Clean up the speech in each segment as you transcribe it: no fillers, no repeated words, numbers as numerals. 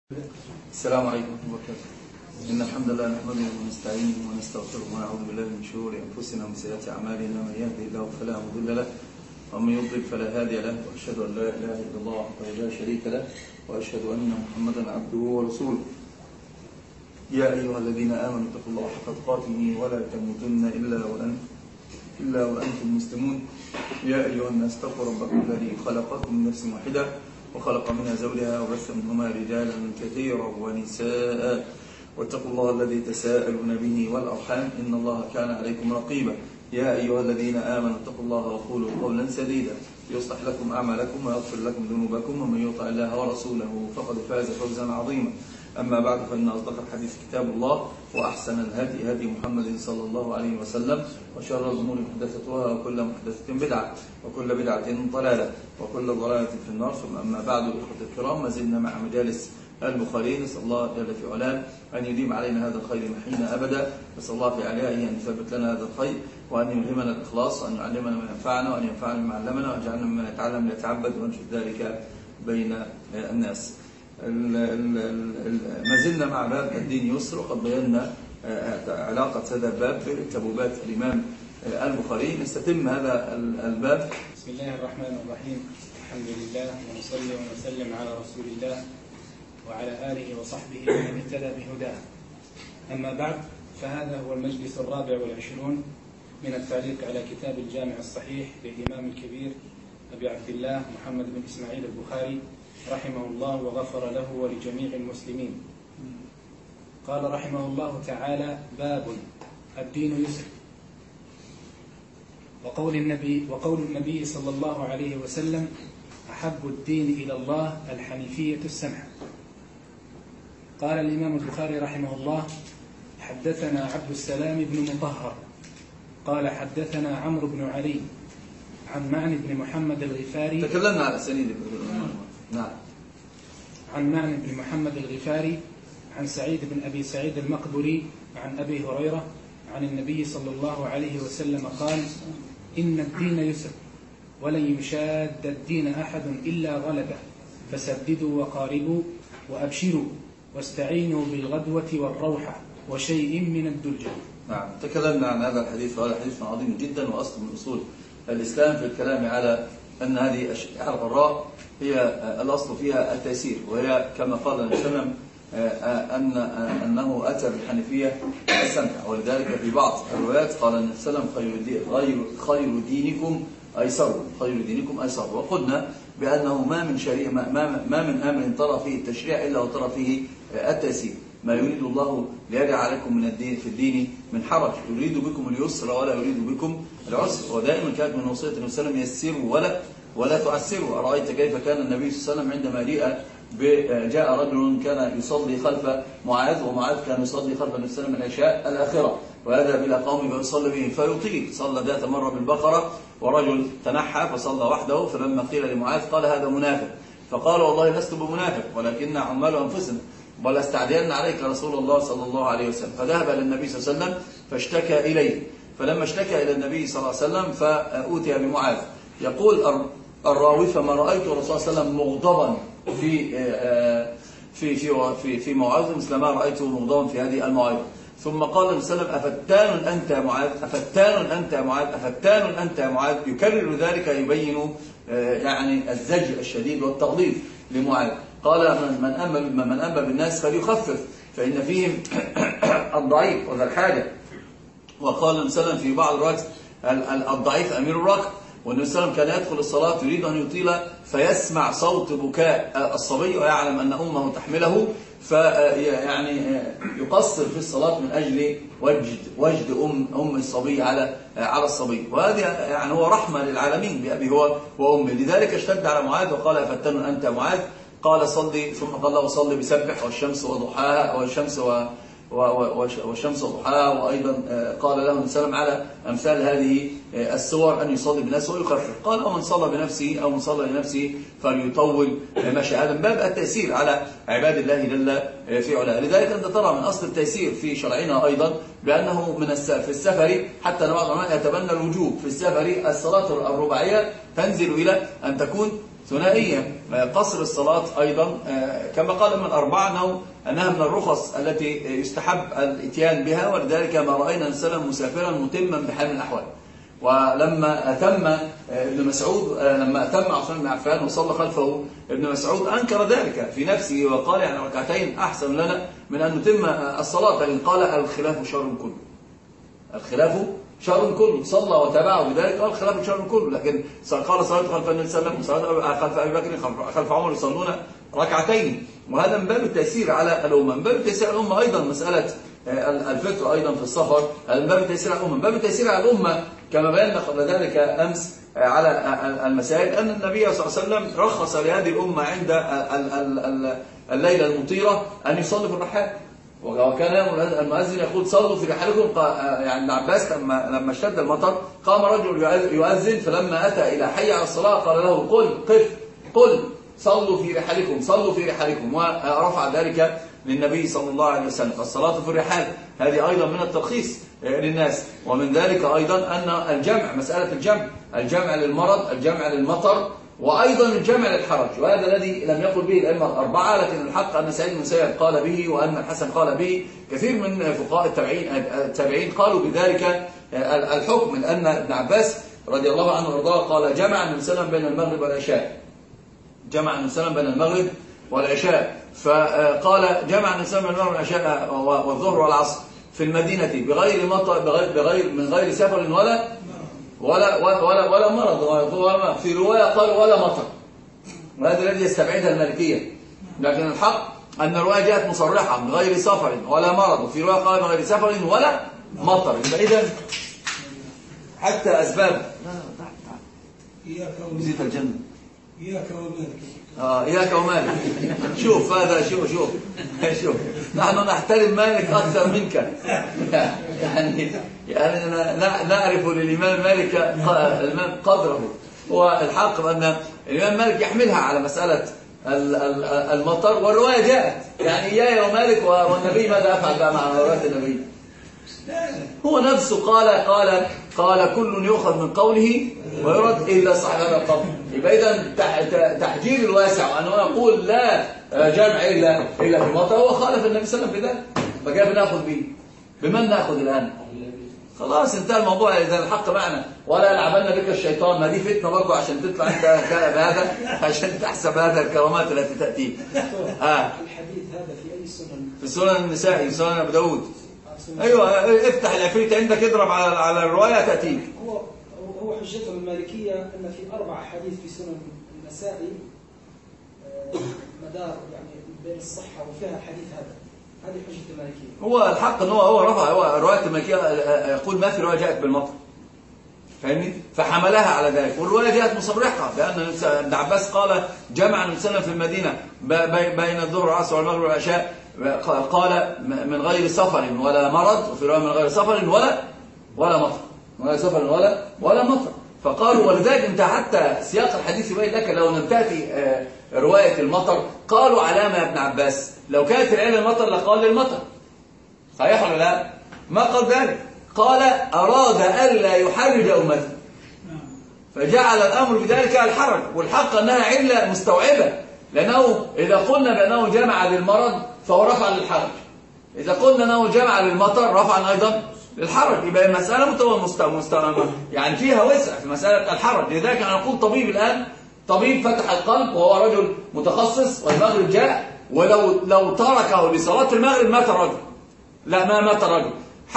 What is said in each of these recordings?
السلام عليكم ورحمة الله وبركاته. إن الحمد لله نحمده ونستعينه ونستغفره ونعوذ بالله من شرور أنفسنا ومن سيئات أعمالنا، من يهده الله فلا مضل له ومن يضلل فلا هادي له، وأشهد أن لا إله إلا الله وحده لا شريك له، وأشهد أن محمدا عبده ورسوله. يا أيها الذين آمنوا اتقوا الله حق تقاته ولا تموتن إلا وأنتم مسلمون. يا أيها الناس اتقوا ربكم الذي خلقكم من نفس واحدة وخلق منها زوجها وبث منهما رجالا كثيرا ونساء، واتقوا الله الذي تساءلون به والأرحام إن الله كان عليكم رقيبا. يا أيها الذين آمنوا اتقوا الله وقولوا قولا سديدا يصلح لكم أعمالكم ويغفر لكم ذنوبكم، ومن يطع الله ورسوله فقد فاز فوزا عظيما. أما بعد، فإن أصدق الحديث كتاب الله، وأحسن الهدي هدي محمد صلى الله عليه وسلم، وشر الأمور محدثاتها، وكل محدثة بدعة، وكل بدعة ضلالة، وكل ضلالة في النار. ثم أما بعد، إخوة الكرام، ما زلنا مع مجالس البخاري. نسأل الله جل في علاه أن يديم علينا هذا الخير محين أبدا. نسأل الله في علاه أن يثبت لنا هذا الخير، وأن يلهمنا الإخلاص، وأن يعلمنا ما ينفعنا، وأن ينفعنا بما علمنا، وأن مما نتعلم ليتعبد، وننشر ذلك بين الناس. ما زلنا مع باب الدين يسر، وقد بينا علاقة هذا الباب بتبويبات الإمام البخاري. نستتم هذا الباب. بسم الله الرحمن الرحيم. الحمد لله، ونصلي ونسلم على رسول الله وعلى آله وصحبه ومن اهتدى بهداه. أما بعد، فهذا هو المجلس 24 من التعليق على كتاب الجامع الصحيح للإمام الكبير أبي عبد الله محمد بن إسماعيل البخاري رحمه الله وغفر له ولجميع المسلمين. قال رحمه الله تعالى: باب الدين يسر. وقول النبي صلى الله عليه وسلم: أحب الدين إلى الله الحنيفية السمحة. قال الإمام البخاري رحمه الله: حدثنا عبد السلام بن مطهر قال حدثنا عمرو بن علي عن معن بن محمد الغفاري. تكلمنا على السنين. نعم. عن معن بن محمد الغفاري عن سعيد بن أبي سعيد المقبري عن أبي هريرة عن النبي صلى الله عليه وسلم قال: إن الدين يسر، ولن يشاد الدين أحد إلا غلبه، فسددوا وقاربوا وأبشروا، واستعينوا بالغدوة والروحة وشيء من الدلجة. نعم، تكلمنا عن هذا الحديث، وهذا حديث عظيم جدا، وأصل من أصول الإسلام في الكلام على أن هذه الغراء هي الأصل فيها التيسير، وهي كما قال النبي صلى الله عليه وسلم أنه أتى بالحنيفية السمحة. ولذلك في بعض الروايات قال النبي صلى الله عليه وسلم: خير دينكم أيسر، خير دينكم أيسر. وقلنا بأنه ما من أمر ترى فيه التشريع إلا وترى فيه التيسير. ما يريد الله ليجعل عليكم من الدين في الدين من حرج، يريد بكم اليسر ولا يريد بكم العسر. ودائما كانت من وصية النبي صلى الله عليه وسلم: يسروا ولا تعسروا. أرأيت كيف كان النبي صلى الله عليه وسلم عندما جاء رجل كان يصلي خلف معاذ، ومعاذ كان يصلي خلف النبي صلى الله عليه وسلم العشاء الآخرة، وهذا بلا قوم فيصلي بهم فيطيل. صلى ذات مرة بالبقرة، ورجل تنحى فصلى وحده، فلما قيل لمعاذ قال: هذا منافق. فقال: والله لست بمنافق، ولكن عمال أنفسنا، ولا استعدين عليك رسول الله صلى الله عليه وسلم. فذهب إلى النبي صلى الله عليه وسلم فاشتكى إليه. فلما اشتكى إلى النبي صلى الله عليه وسلم فأوتي بمعاذ. يقول الراوي: فما رأيت الرسول صلى الله عليه وسلم مغضبا في موعظة مثل ما رأيته مغضبا في هذه الموعظة. ثم قال النبي صلى الله عليه وسلم: أفتان أنت يا معاذ، أفتان أنت يا معاذ، أفتان أنت يا معاذ. يكرر ذلك يبين يعني الزجر الشديد والتغليظ لمعاذ. قال: من أما بالناس فليخفف، فإن فيهم الضعيف وذا الحاجة. وقال النبي صلى الله عليه وسلم في بعض الروايات: الضعيف أمير الركب. والنبي صلى الله عليه وسلم كان يدخل الصلاة يريد أن يطيل، فيسمع صوت بكاء الصبي ويعلم أن أمه تحمله، فيعني يقصر في الصلاة من أجل وجد أم الصبي على الصبي. وهذه يعني هو رحمة للعالمين بأبي هو وأمه. لذلك اشتد على معاذ وقال: أفتن أنت معاذ. قال: صلي. ثم قال له: صلي بسبح والشمس وضحاها والشمس وضحاها. وأيضا قال له النبي صلى الله عليه وسلم على أمثال هذه السور أن يصلي بالناس ويخفف. قال: ومن صلى بنفسه أو من صلى لنفسه فليطول مشي. هذا من باب التيسير على عباد الله جل في علاه. لذلك أنت ترى من أصل التيسير في شرعنا أيضا بأنه في السفر، حتى بعض العلماء يتبنى الوجوب في السفر الصلاة الرباعية تنزل إلى أن تكون ثنائية. قصر الصلاة أيضا كما قال من أربعة أنها من الرخص التي يستحب الاتيان بها، ولذلك ما رأينا السلام مسافرا متما بحال من الأحوال. ولما أتم ابن مسعود، لما أتم عثمان بن عفان وصلى خلفه ابن مسعود أنكر ذلك في نفسه وقال يعني ركعتين أحسن لنا من أن نتم الصلاة، لكن قال الخلاف شر كله. الخلاف شر كله، صلى وتابعه بذلك قال الخلاف شر كله. لكن قال صلاة خلف النبي صلى الله عليه وسلم وصلاة خلف أبي بكر خلف عمر يصلون ركعتين، وهذا من باب التيسير على الأمة. من باب التيسير على الأمة أيضا مسألة الفطر أيضا في السفر، من باب التيسير على الأمة. من باب التيسير على الأمة كما بينا قبل ذلك أمس على المسائل أن النبي صلى الله عليه وسلم رخص لهذه الأمة عند الليلة المطيرة أن يصلي في الرحال، وكان المؤذن يقول صلوا في رحالكم. يعني ابن عباس لما اشتد المطر قام رجل يؤذن، فلما أتى إلى حي على الصلاة قال له قل صلوا في رحالكم، صلوا في رحالكم، ورفع ذلك للنبي صلى الله عليه وسلم. الصلاة في الرحال هذه أيضا من الترخيص للناس. ومن ذلك أيضا أن الجمع، مسألة الجمع للمرض، الجمع للمطر، وأيضا الجمع للحرج، وهذا الذي لم يقل به الأئمة الأربعة، لكن الحق أن سعيد بن مسيب قال به وأن الحسن قال به. كثير من فقهاء التابعين قالوا بذلك الحكم، لأن ابن عباس رضي الله عنه وارضاه قال جمع النبي صلى الله عليه وسلم بين المغرب والعشاء، جمع النبي صلى الله عليه وسلم بين المغرب والعشاء، فقال جمع النبي صلى الله عليه وسلم بين المغرب والعشاء والظهر والعصر في المدينة بغير مطر، من غير سفر ولا مرض. في رواية قال ولا مطر، وهذا الذي يستبعدها المالكية. لكن الحق أن الرواية جاءت مصرحة من غير سفر ولا مرض، وفي رواية قال من غير سفر ولا مطر. فإذا حتى أسباب زيت الجنة إياك ومالك. شوف هذا، شوف نحن نحترم مالك أكثر منك. يعني نعرف للإمام مالك قدره. هو الحق أن الإمام مالك يحملها على مسألة المطر، والرواية جاءت يعني إياي ومالك والنبي ماذا أفعل بقى مع رواية النبي؟ هو نفسه قال كل يؤخذ من قوله ويرد إلا صاحب هذا القول. يبقى إذا تحجير الواسع وأنه يقول لا جمع إلا في المطر، هو خالف النبي صلى الله عليه وسلم في ذلك. فكيف نأخذ به؟ بمن نأخذ الآن؟ خلاص انتهى الموضوع. إذا الحق معنا ولا يلعبن بك الشيطان، ما دي فتنة برضه عشان تطلع انت بهذا، عشان تحسب هذا الكرامات التي تأتي. الحديث هذا في أي سنن؟ في سنن النسائي، سنن أبي داود. ايوه افتح العفريت عندك اضرب على الروايه تاتيك. هو حجته المالكيه ان في 4 أحاديث في سنن النسائي مدار يعني بين الصحه وفيها الحديث هذا. هذه حجه المالكيه. هو الحق ان هو رفع، هو روايه المالكيه يقول ما في روايه جاءت بالمطر، فاهمني؟ فحملها على ذلك، والروايه جاءت مصرحه بان ابن عباس قال جمع النبي صلى الله عليه وسلم في المدينه بين الظهر والعصر والمغرب والعشاء، قال من غير سفر ولا مرض، وفي رواية من غير سفر ولا مطر، من غير سفر ولا مطر. فقالوا ولذلك انت حتى سياق الحديث يبين لك لو لم تأتي رواية المطر قالوا علامة يا ابن عباس، لو كانت العلة المطر لقال للمطر، صحيح ولا لا؟ ما قال ذلك، قال أراد ألا يحرج أمته، فجعل الأمر بذلك الحرج. والحق أنها علة مستوعبة، لأنه إذا قلنا بأنه جمع للمرض فهو رفع للحرج، إذا قلنا أنه جمع للمطر رفعا أيضا للحرج. يبقى المسألة يعني فيها وسع في مسألة الحرج. لذلك أنا أقول طبيب الآن، طبيب فتح القلب وهو رجل متخصص والمغرب جاء، ولو تركه لصلاة المغرب مات الرجل، لا ما مات الرجل،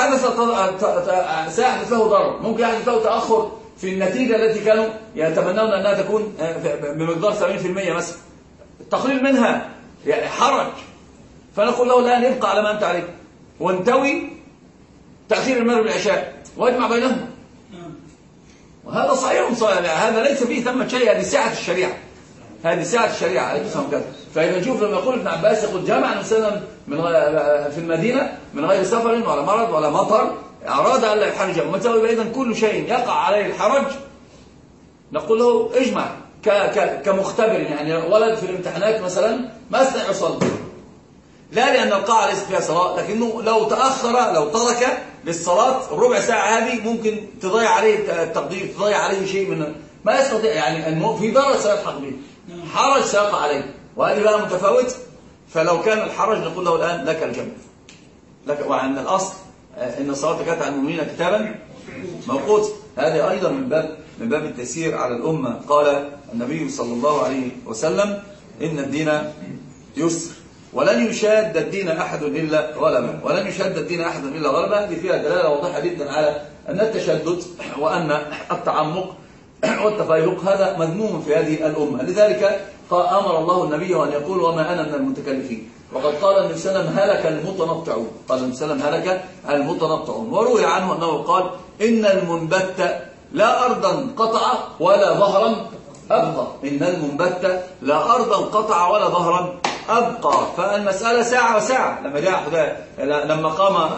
سيحدث له ضرر، ممكن يحدث له تأخر في النتيجة التي كانوا يتمنون أنها تكون بمقدار 70% مثلا، التقليل منها يعني حرج. فنقول له الآن يبقى على ما أنت عليه، وانتوي تأخير المغرب والعشاء واجمع بينهما. وهذا صحيح، هذا ليس فيه ثمة شيء، هذه سعة الشريعة، هذه سعة الشريعة عليه الصلاة والسلام. فإذا نشوف لما يقول ابن عباس يقول جمع نسلا في المدينة من غير سفر ولا مرض ولا مطر، أراد أن لا يحرج أمته، يبقى إذن كل شيء يقع عليه الحرج نقول له اجمع، كمختبر. يعني ولد في الامتحانات مثلا ما استطيع يصلي، لا لأن القاعة ليست فيها صلاة، لكنه لو تأخر، لو ترك للصلاة الربع ساعة هذه ممكن تضيع عليه التقدير، تضيع عليه شيء من ما يستطيع، يعني أنه في ضرر سيلحق به. حرج سيقع عليك، وهذه بقى متفاوتة. فلو كان الحرج نقول له الآن لك الجنة، لك. وعن الأصل إن الصلاة كانت على المؤمنين كتابا موقوتا. هذه أيضا من باب التيسير على الأمة. قال النبي صلى الله عليه وسلم إن الدين يسر ولن يشاد الدين أحد إلا غلبه، ولن يشاد الدين أحد إلا غلبه. هذه فيها دلالة واضحة جدا على أن التشدد وأن التعمق والتفيهق هذا مذموم في هذه الأمة. لذلك أمر الله النبي أن يقول وما أنا من المتكلفين. وقد قال النبي صلى الله عليه وسلم هلك المتنطعون، قال النبي صلى الله عليه وسلم هلك المتنطعون. وروي عنه أنه قال إن المنبت لا أرضا قطع ولا ظهرا أبقى، إن المنبت لا أرضا قطع ولا ظهرا أبقى. فالمسألة ساعة وساعة. لما قام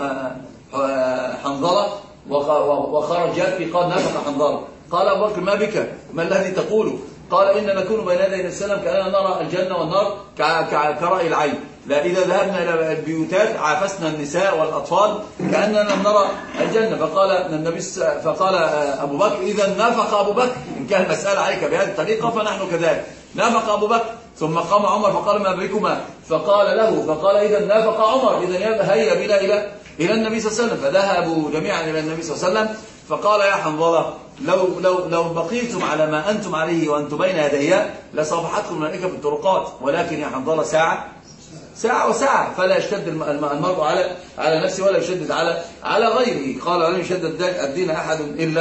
حنظلة وخرج يأتي قال نفق حنظلة، قال أبو بكر ما بك، ما الذي تقوله؟ قال إن نكون بين يدي السلام كأننا نرى الجنة والنار كرأي العين، لا إذا ذهبنا إلى البيوتات عافسنا النساء والأطفال كأننا نرى الجنة. فقال أبو بكر إذا نافق أبو بكر، إن كان المسألة عليك بهذه الطريقة فنحن كذلك. نافق أبو بكر. ثم قام عمر فقال ما بكما، فقال إذا نافق عمر، إذا هيا بنا إلى النبي صلى الله عليه وسلم. فذهبوا جميعا إلى النبي صلى الله عليه وسلم فقال يا حنظلة لو بقيتم على ما أنتم عليه وأنتم بين يدي لصافحتكم الملائكة في الطرقات، ولكن يا حنظلة ساعة وساعة، فلا يشتد المرء على نفسه ولا يشدد على غيره. قال ولن يشدد الدين أحد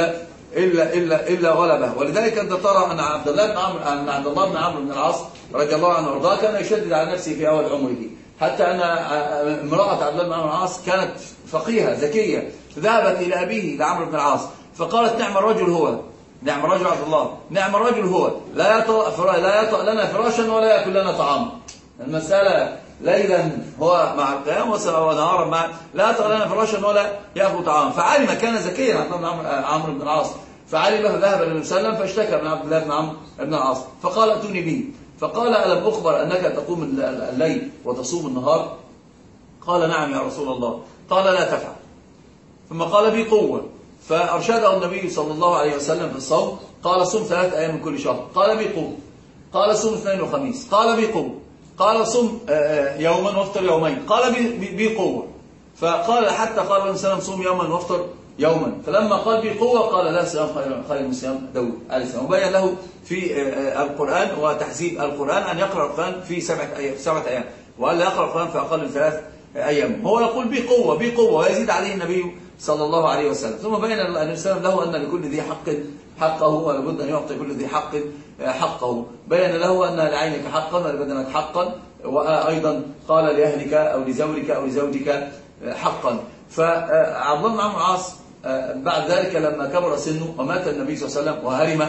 إلا غلبه. ولذلك أنت ترى أن عبد الله بن عمرو بن العاص رضي الله عنه وارضاه كان يشدد على نفسه في أول عمره، حتى أن امرأة عبد الله بن عمرو بن العاص كانت فقيهة ذكية، ذهبت إلى أبيه لعمرو بن العاص فقالت نعم الرجل هو، نعم الرجل عبد الله، نعم الرجل هو، لا يطأ لنا فراشا ولا يأكل لنا طعاما. المسألة ليلا هو مع القيام ونهارا لا يطأ لنا فراشا ولا يأكل طعاما. فعلم، كان ذكيا عمرو بن العاص، فعلم ذهب للنبي صلى الله عليه وسلم فاشتكى من عبد الله بن عمرو بن العاص فقال ائتوني به. فقال ألم أخبر أنك تقوم الليل وتصوم النهار؟ قال نعم يا رسول الله. قال لا تفعل. ثم قال بي قوة، فأرشده النبي صلى الله عليه وسلم في الصوم. قال صم 3 أيام من كل شهر. قال بي قوة. قال صم 2 وخميس. قال بي قوة. قال صم يوما وافطر يومين. قال بي قوة. فقال حتى قال النبي صلى الله عليه وسلم صم يوما وافطر يوما. فلما قال بي قوة قال لا صيام خير من صيام داود عليه السلام. وبين له في القرآن وتحزيب القرآن أن يقرأ القرآن في 7 أيام، وأن لا يقرأ القرآن في أقل من 3 أيام. هو يقول بي قوة ويزيد عليه النبي صلى الله عليه وسلم. ثم بين النبي صلى الله عليه وسلم له أن لكل ذي حق حقه، ولابد أن يعطي كل ذي حق حقه. بين له أن لعينك حقا ولبدنك حقا، وأيضا قال لأهلك أو لزوجك أو لزوجك حقا. فعبد الله بن عمرو بن العاص بعد ذلك لما كبر سنه ومات النبي صلى الله عليه وسلم وهرم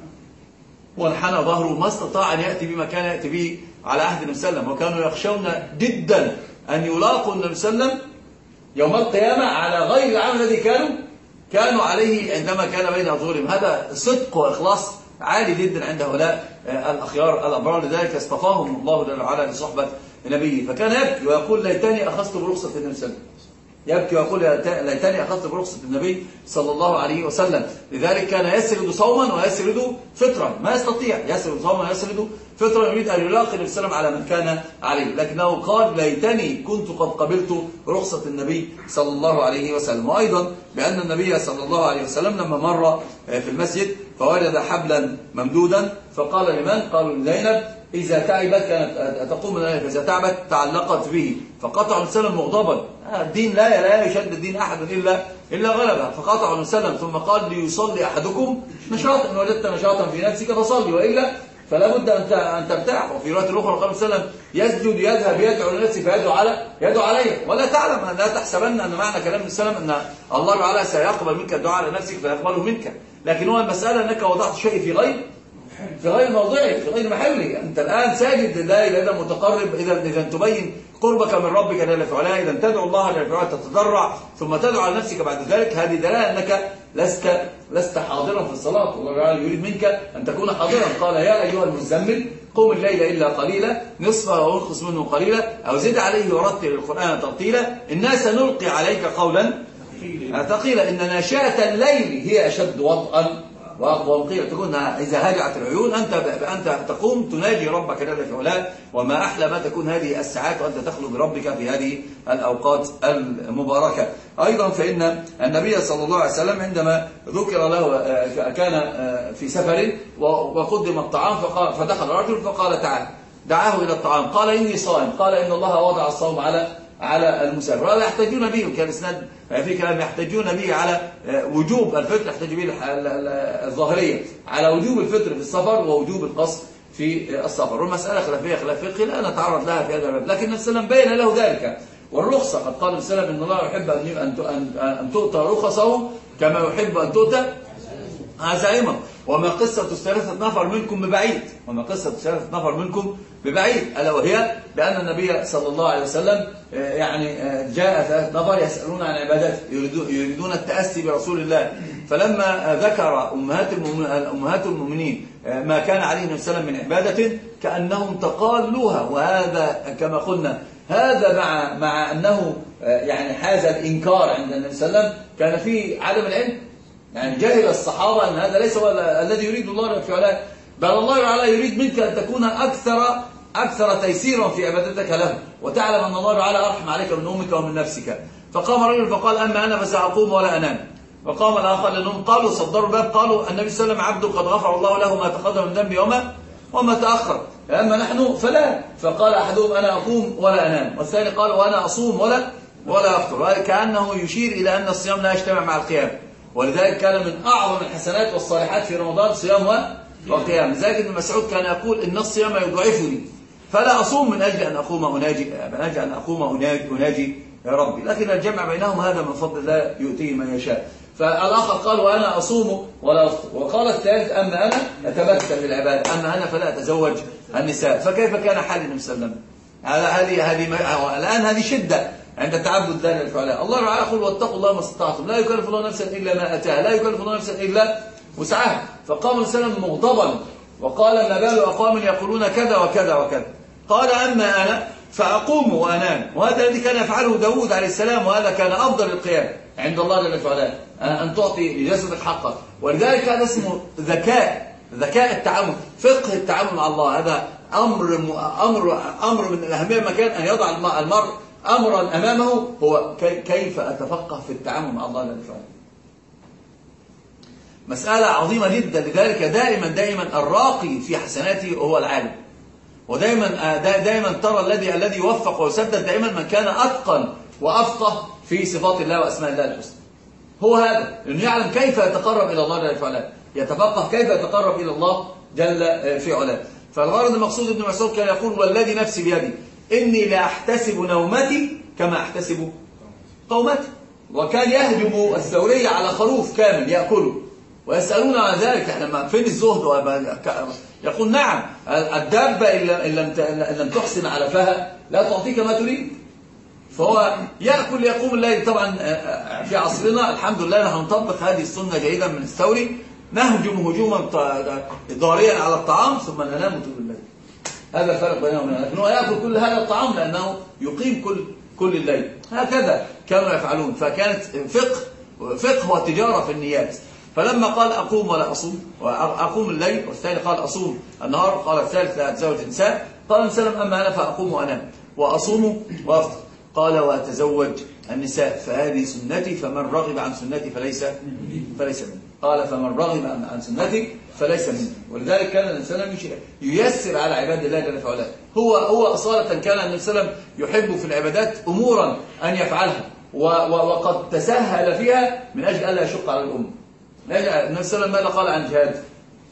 وانحنى ظهره ما استطاع أن يأتي بما كان يأتي به على عهد النبي صلى الله عليه وسلم. وكانوا يخشون جدا أن يلاقوا النبي صلى الله عليه وسلم يوم القيامة على غير العمل الذي كانوا عليه عندما كان بين أظهرهم. هذا صدق وإخلاص عالي جدا عند هؤلاء الأخيار الأبرار. لذلك اصطفاهم الله جل وعلا لصحبة نبيه. فكان يبكي ويقول ليتني أخذت برخصة النبي صلى الله عليه وسلم، يبكي ويقول ليتني أخذت برخصة النبي صلى الله عليه وسلم. لذلك كان يسرد صوما ويسرد فطرا، ما يستطيع يسرد صوما ويسرد فطرا، يريد أن يلاقي النبي صلى الله عليه وسلم على من كان عليه، لكنه قال ليتني كنت قد قبلت رخصة النبي صلى الله عليه وسلم. وأيضا بأن النبي صلى الله عليه وسلم لما مر في المسجد فوجد حبلا ممدودا فقال لمن؟ قالوا لزينب إذا تعبت كانت تقوم من ذلك، إذا تعبت تعلقت به. فقطع النبي مغضبا، الدين لا يشد الدين أحد إلا غلبه. فقطع النبي ثم قال ليصلي أحدكم نشاطا، إن وجدت نشاطا في نفسك فصلي، وإلا فلا بد أن ترتاح. وفي رواية الأخرى قال النبي يسجد يذهب يدعو لنفسه فيدعو عليه. ولا تعلم، لا تحسبن أن معنى كلام النبي أن الله تعالى سيقبل منك الدعاء لنفسك فيقبله منك، لكن هو المسألة أنك وضعت شيء في غير موضعه، في غير محله. أنت الآن ساجد لله، إذا متقرب، إذا تبين قربك من ربك جل في علاه، إذا تدعو الله جل في علاه تتضرع ثم تدعو على نفسك بعد ذلك، هذه دلالة أنك لست حاضرا في الصلاة. والله تعالى يريد منك أن تكون حاضرا. قال يا أيها المزمل قم الليل إلا قليلا نصفه أو انقص منه قليلا أو زد عليه ورتل القرآن ترتيلا إنا سنلقي عليك قولا ثقيلا إن ناشئة الليل هي أشد وطئا وقيل تكون إذا هجعت العيون أنت تقوم تناجي ربك جل في علاه. وما أحلى ما تكون هذه الساعات وأنت تخلو بربك في هذه الأوقات المباركة. أيضا فإن النبي صلى الله عليه وسلم عندما ذكر له كان في سفر وقدم الطعام فدخل رجل فقال تعال، دعاه إلى الطعام، قال إني صائم، قال إن الله وضع الصوم على المسافر. وهذا يحتاجون به، كان اسناد في كلام يحتاجون به على وجوب الفطر، يحتاج به الظاهرية على وجوب الفطر في السفر ووجوب القصر في السفر. والمسألة خلافية خلاف فقهي لا نتعرض لها في هذا الباب، لكن النبي صلى الله عليه وسلم بين له ذلك والرخصة. قد قال النبي صلى الله عليه وسلم إن الله يحب أن تؤتى رخصه كما يحب أن تؤتى عزائمه. وما قصة 3 نفر منكم ببعيد، وما قصة 3 نفر منكم ببعيد، ألا وهي بأن النبي صلى الله عليه وسلم يعني جاء 3 نفر يسألون عن عبادته، يريدون التأسي برسول الله. فلما ذكر أمهات المؤمنين ما كان عليه النبي صلى الله عليه وسلم من عبادة كأنهم تقالوها. وهذا كما قلنا هذا مع أنه يعني حاز الإنكار عند النبي صلى الله عليه وسلم، كان فيه عدم العلم، يعني جهل الصحابة أن هذا ليس هو الذي يريد الله في علاه، بل الله تعالى يريد منك أن تكون أكثر تيسيرا في عبادتك له، وتعلم أن الله تعالى أرحم عليك من أمك ومن نفسك. فقام رجل فقال أما أنا فسأقوم ولا أنام. وقام الآخر لأنهم قالوا صدروا الباب قالوا النبي صلى الله عليه وسلم عبد قد غفر الله له ما تقدم من ذنبه وما تأخر، أما نحن فلا. فقال أحدهم أنا أقوم ولا أنام، والثاني قال وأنا أصوم ولا أفطر، كأنه يشير إلى أن الصيام لا يجتمع مع القيام. ولذلك كان من أعظم الحسنات والصالحات في رمضان صيام وقيام. لذلك ابن مسعود كان يقول إن الصيام يضعفني فلا أصوم من أجل أن أقوم أناجي يا ربي. لكن الجمع بينهم هذا من فضل الله يؤتيه من يشاء. فالآخر قال وأنا أصوم ولا أفطر. وقال الثالث أما أنا أتبتل بالعبادة، أما أنا فلا أتزوج النساء. فكيف كان حال النبي صلى الله عليه وسلم؟ الآن هذه شدة عند التعبد ذلك الفعلاء. الله تعالى يقول واتقوا الله ما استطعتم، لا يكلف الله نفسا إلا ما أتاها، لا يكلف الله نفسا إلا وسعها. فقام السلام مغضبا وقال ما بال أقوام يقولون كذا وكذا وكذا. قال أما أنا فأقوم وأنام. وهذا الذي كان يفعله داود عليه السلام، وهذا كان أفضل القيام عند الله جل وعلا، أن تعطي لجسدك حقه. ولذلك هذا اسمه ذكاء التعامل، فقه التعامل مع الله. هذا أمر من الأهمية. مكان أن يضع المرء أمرا أمامه هو كيف أتفقه في التعامل مع الله جل وعلا. مسألة عظيمة جدا. لذلك دائما الراقي في حسناته هو العالم. ودائما ترى الذي يوفق ويسدد دائما من كان أتقن وأفقه في صفات الله وأسماء الله الحسنى. هو هذا، لأنه يعلم كيف يتقرب إلى الله جل وعلا، يتفقه كيف يتقرب إلى الله جل في علاه. فالغرض المقصود ابن مسعود كان يقول والذي نفسي بيدي إني لا أحتسب نومتي كما أحتسب قومتي. وكان يهجم الثورية على خروف كامل يأكله ويسألون عن ذلك لما فين الزهد. يقول نعم الدابة إن لم تحسن علفها لا تعطيك ما تريد. فهو يأكل يقوم الليل. طبعا في عصرنا الحمد لله نحن نطبق هذه السنة جيدا من الثوري، نهجم هجوما ضاريا على الطعام ثم ننام طول الليل. هذا الفرق بينهم. لكن هو يأكل كل هذا الطعام لأنه يقيم كل الليل. هكذا كانوا يفعلون. فكانت فقه وتجارة في النيات. فلما قال أقوم ولا أصوم، وأقوم الليل، والثاني قال أصوم النهار، قال الثالث لا أتزوج النساء. قال النبي صلى الله عليه وسلم أما أنا فأقوم وأنام وأصوم وأفطر. قال وأتزوج النساء فهذه سنتي فمن رغب عن سنتي فليس مني. قال فمن رغب عن سنتي فليس مني. ولذلك كان النبي صلى الله عليه وسلم ييسر على عباد الله جل وعلا. هو أصالة كان النبي صلى الله عليه وسلم يحب في العبادات أمورا أن يفعلها وقد تسهل فيها من أجل ألا يشق على الأمة. النبي صلى الله عليه وسلم ماذا قال عن جهاد؟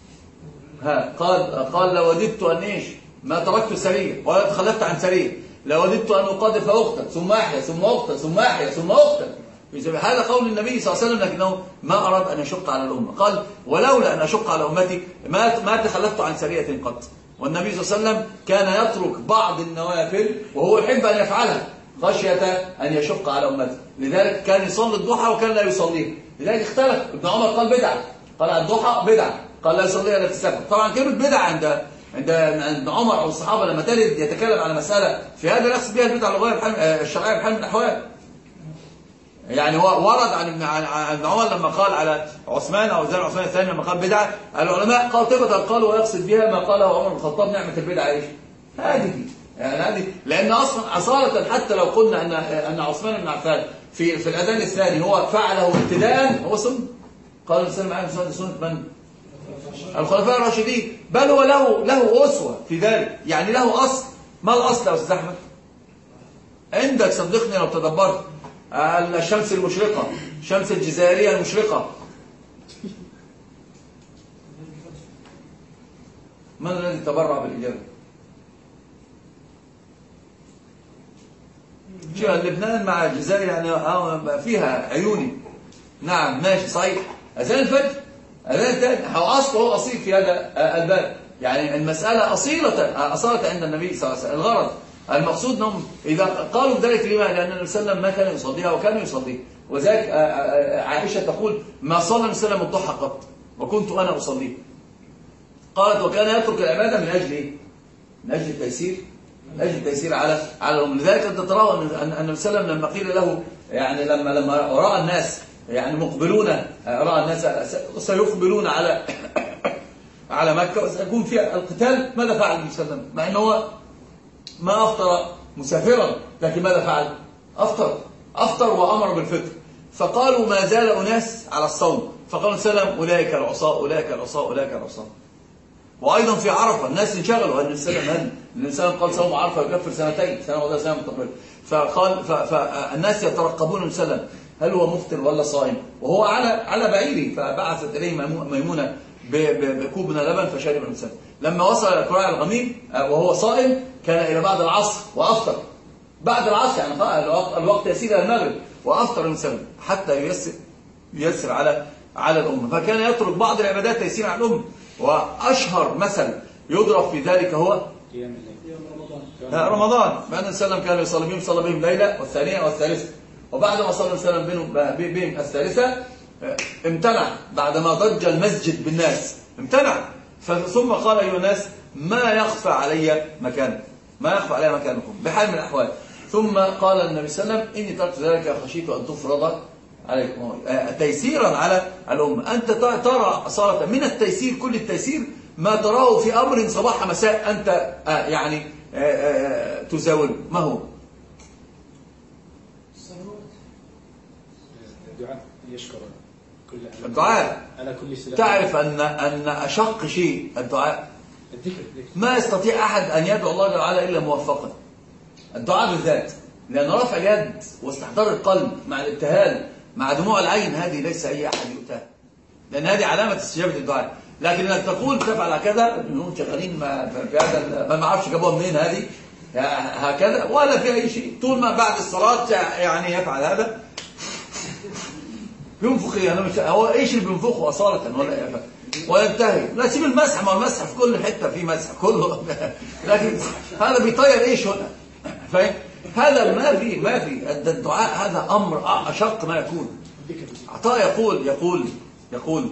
قال لوددت أن إيش ما تركت سرية ولا تخلفت عن سرية، لوددت أن أقاتل فأقتل ثم أحيا ثم أقتل ثم أحيا ثم أقتل. هذا قول النبي صلى الله عليه وسلم، لكنه ما أراد أن يشق على الأمة. قال ولولا أن أشق على أمتي ما تخلفت عن سرية قط. والنبي صلى الله عليه وسلم كان يترك بعض النوافل وهو يحب أن يفعلها خشية أن يشق على أمته. لذلك كان يصلي الضحى وكان لا يصليه. لذلك اختلف. ابن عمر قال بدعة، قال الضحى بدعة، قال لا يصليها إلا في السفر. طبعا كلمة بدعة عند عمر أو الصحابة لما ترد يتكلم على مسألة في هذا يقصد بها البدعة اللغوية الشرعية بحال من الأحوال. يعني هو ورد عن ابن عمر لما قال على عثمان أو زين عثمان الثاني لما قال بدعة، العلماء قاطبة قالوا ويقصد بها ما قاله عمر بن الخطاب نعمة البدعة ايش؟ هذه يعني هذه، لأن أصلا أصالة حتى لو قلنا أن عثمان بن عفان في الأذان الثاني هو فعله ابتداء هو سنة. قال الإنسان معايا سنة من؟ الخلفاء الراشدين، بل هو له أسوة في ذلك، يعني له أصل. ما الأصل يا أستاذ أحمد؟ عندك صدقني لو تدبرت الشمس المشرقة، شمس الجزائرية المشرقة، من الذي تبرع بالإجابة؟ شوف لبنان مع الجزائر يعني فيها عيوني. نعم ماشي صحيح. أذان الفجر أذان الثاني هو أصله أصيل في هذا الباب، يعني المسألة أصالة عند النبي صلى الله عليه وسلم. الغرض المقصود أنهم إذا قالوا ذلك لما؟ لأن النبي صلى الله عليه وسلم ما كان يصليها وكان يصليه، وذلك عائشة تقول ما صلى النبي صلى الله عليه وسلم الضحى قط وكنت أنا أصليه. قالت وكان يترك العبادة من أجل إيه؟ من أجل التيسير، من أجل التيسير على الأمة. لذلك أنت تراه أن النبي صلى الله عليه وسلم لما قيل له يعني لما رأى الناس يعني مقبلون، رأى الناس سيقبلون على مكة وسيكون فيها القتال، ماذا فعل النبي صلى الله عليه وسلم؟ مع أنه ما أفطر مسافرا، لكن ماذا فعل؟ أفطر وأمر بالفطر. فقالوا ما زال أناس على الصوم، فقالوا صلى الله عليه وسلم أولئك العصاة أولئك العصاة أولئك العصاة. وأيضا في عرفة الناس انشغلوا، النبي صلى الله عليه وسلم الإنسان قال صوم عرفة يكفر سنتين، سنة ولا سنة متقبل. فالناس يترقبون النبي صلى الله عليه وسلم هل هو مفطر ولا صائم، وهو على بعيره. فبعثت إليه ميمونة بكوب من اللبن فشرب النبي صلى الله عليه وسلم. لما وصل إلى كراع الغميم وهو صائم كان إلى بعد العصر وأفطر بعد العصر، يعني الوقت يسير إلى المغرب وأفطر النبي صلى الله عليه وسلم حتى ييسر على الأمة. فكان يترك بعض العبادات تيسير على الأمة. وأشهر مثل يضرب في ذلك هو رمضان. فأن النبي صلى الله عليه وسلم كان يصلي بهم ليلة والثانية والثالثة، وبعد ما صلى النبي صلى الله عليه وسلم بهم الثالثة امتنع بعدما ضج المسجد بالناس، امتنع. ثم قال أيها الناس ما يخفى علي مكانكم بحال من الأحوال. ثم قال النبي صلى الله عليه وسلم إني تركت ذلك خشيت أن تفرض عليكم تيسيرا على الأمة. أنت ترى أصالة من التيسير، كل التيسير ما تراه في أمر صباح مساء أنت يعني تزاوله. ما هو؟ الدعاء يشكر الدعاء على كل سلام. تعرف أن أشق شيء الدعاء، ما يستطيع أحد أن يدعو الله تعالى إلا موفقا. الدعاء بالذات، لأن رفع اليد واستحضار القلب مع الابتهال مع دموع العين هذه ليس أي أحد يؤتاه، لأن هذه علامة استجابة الدعاء. لكن انك تقول تفعل كذا انهم شغالين في هذا ما اعرفش جابوها منين هذه هكذا ولا في اي شيء، طول ما بعد الصلاه يعني يفعل هذا ينفخ. يعني هو ايش اللي بينفخه اصاله ولا يفعل وينتهي؟ لا سيب المسح، ما المسح في كل حته في مسح كله لكن هذا بيطير ايش هنا؟ فاهم؟ هذا ما في الدعاء هذا امر اشق ما يكون. عطاء يقول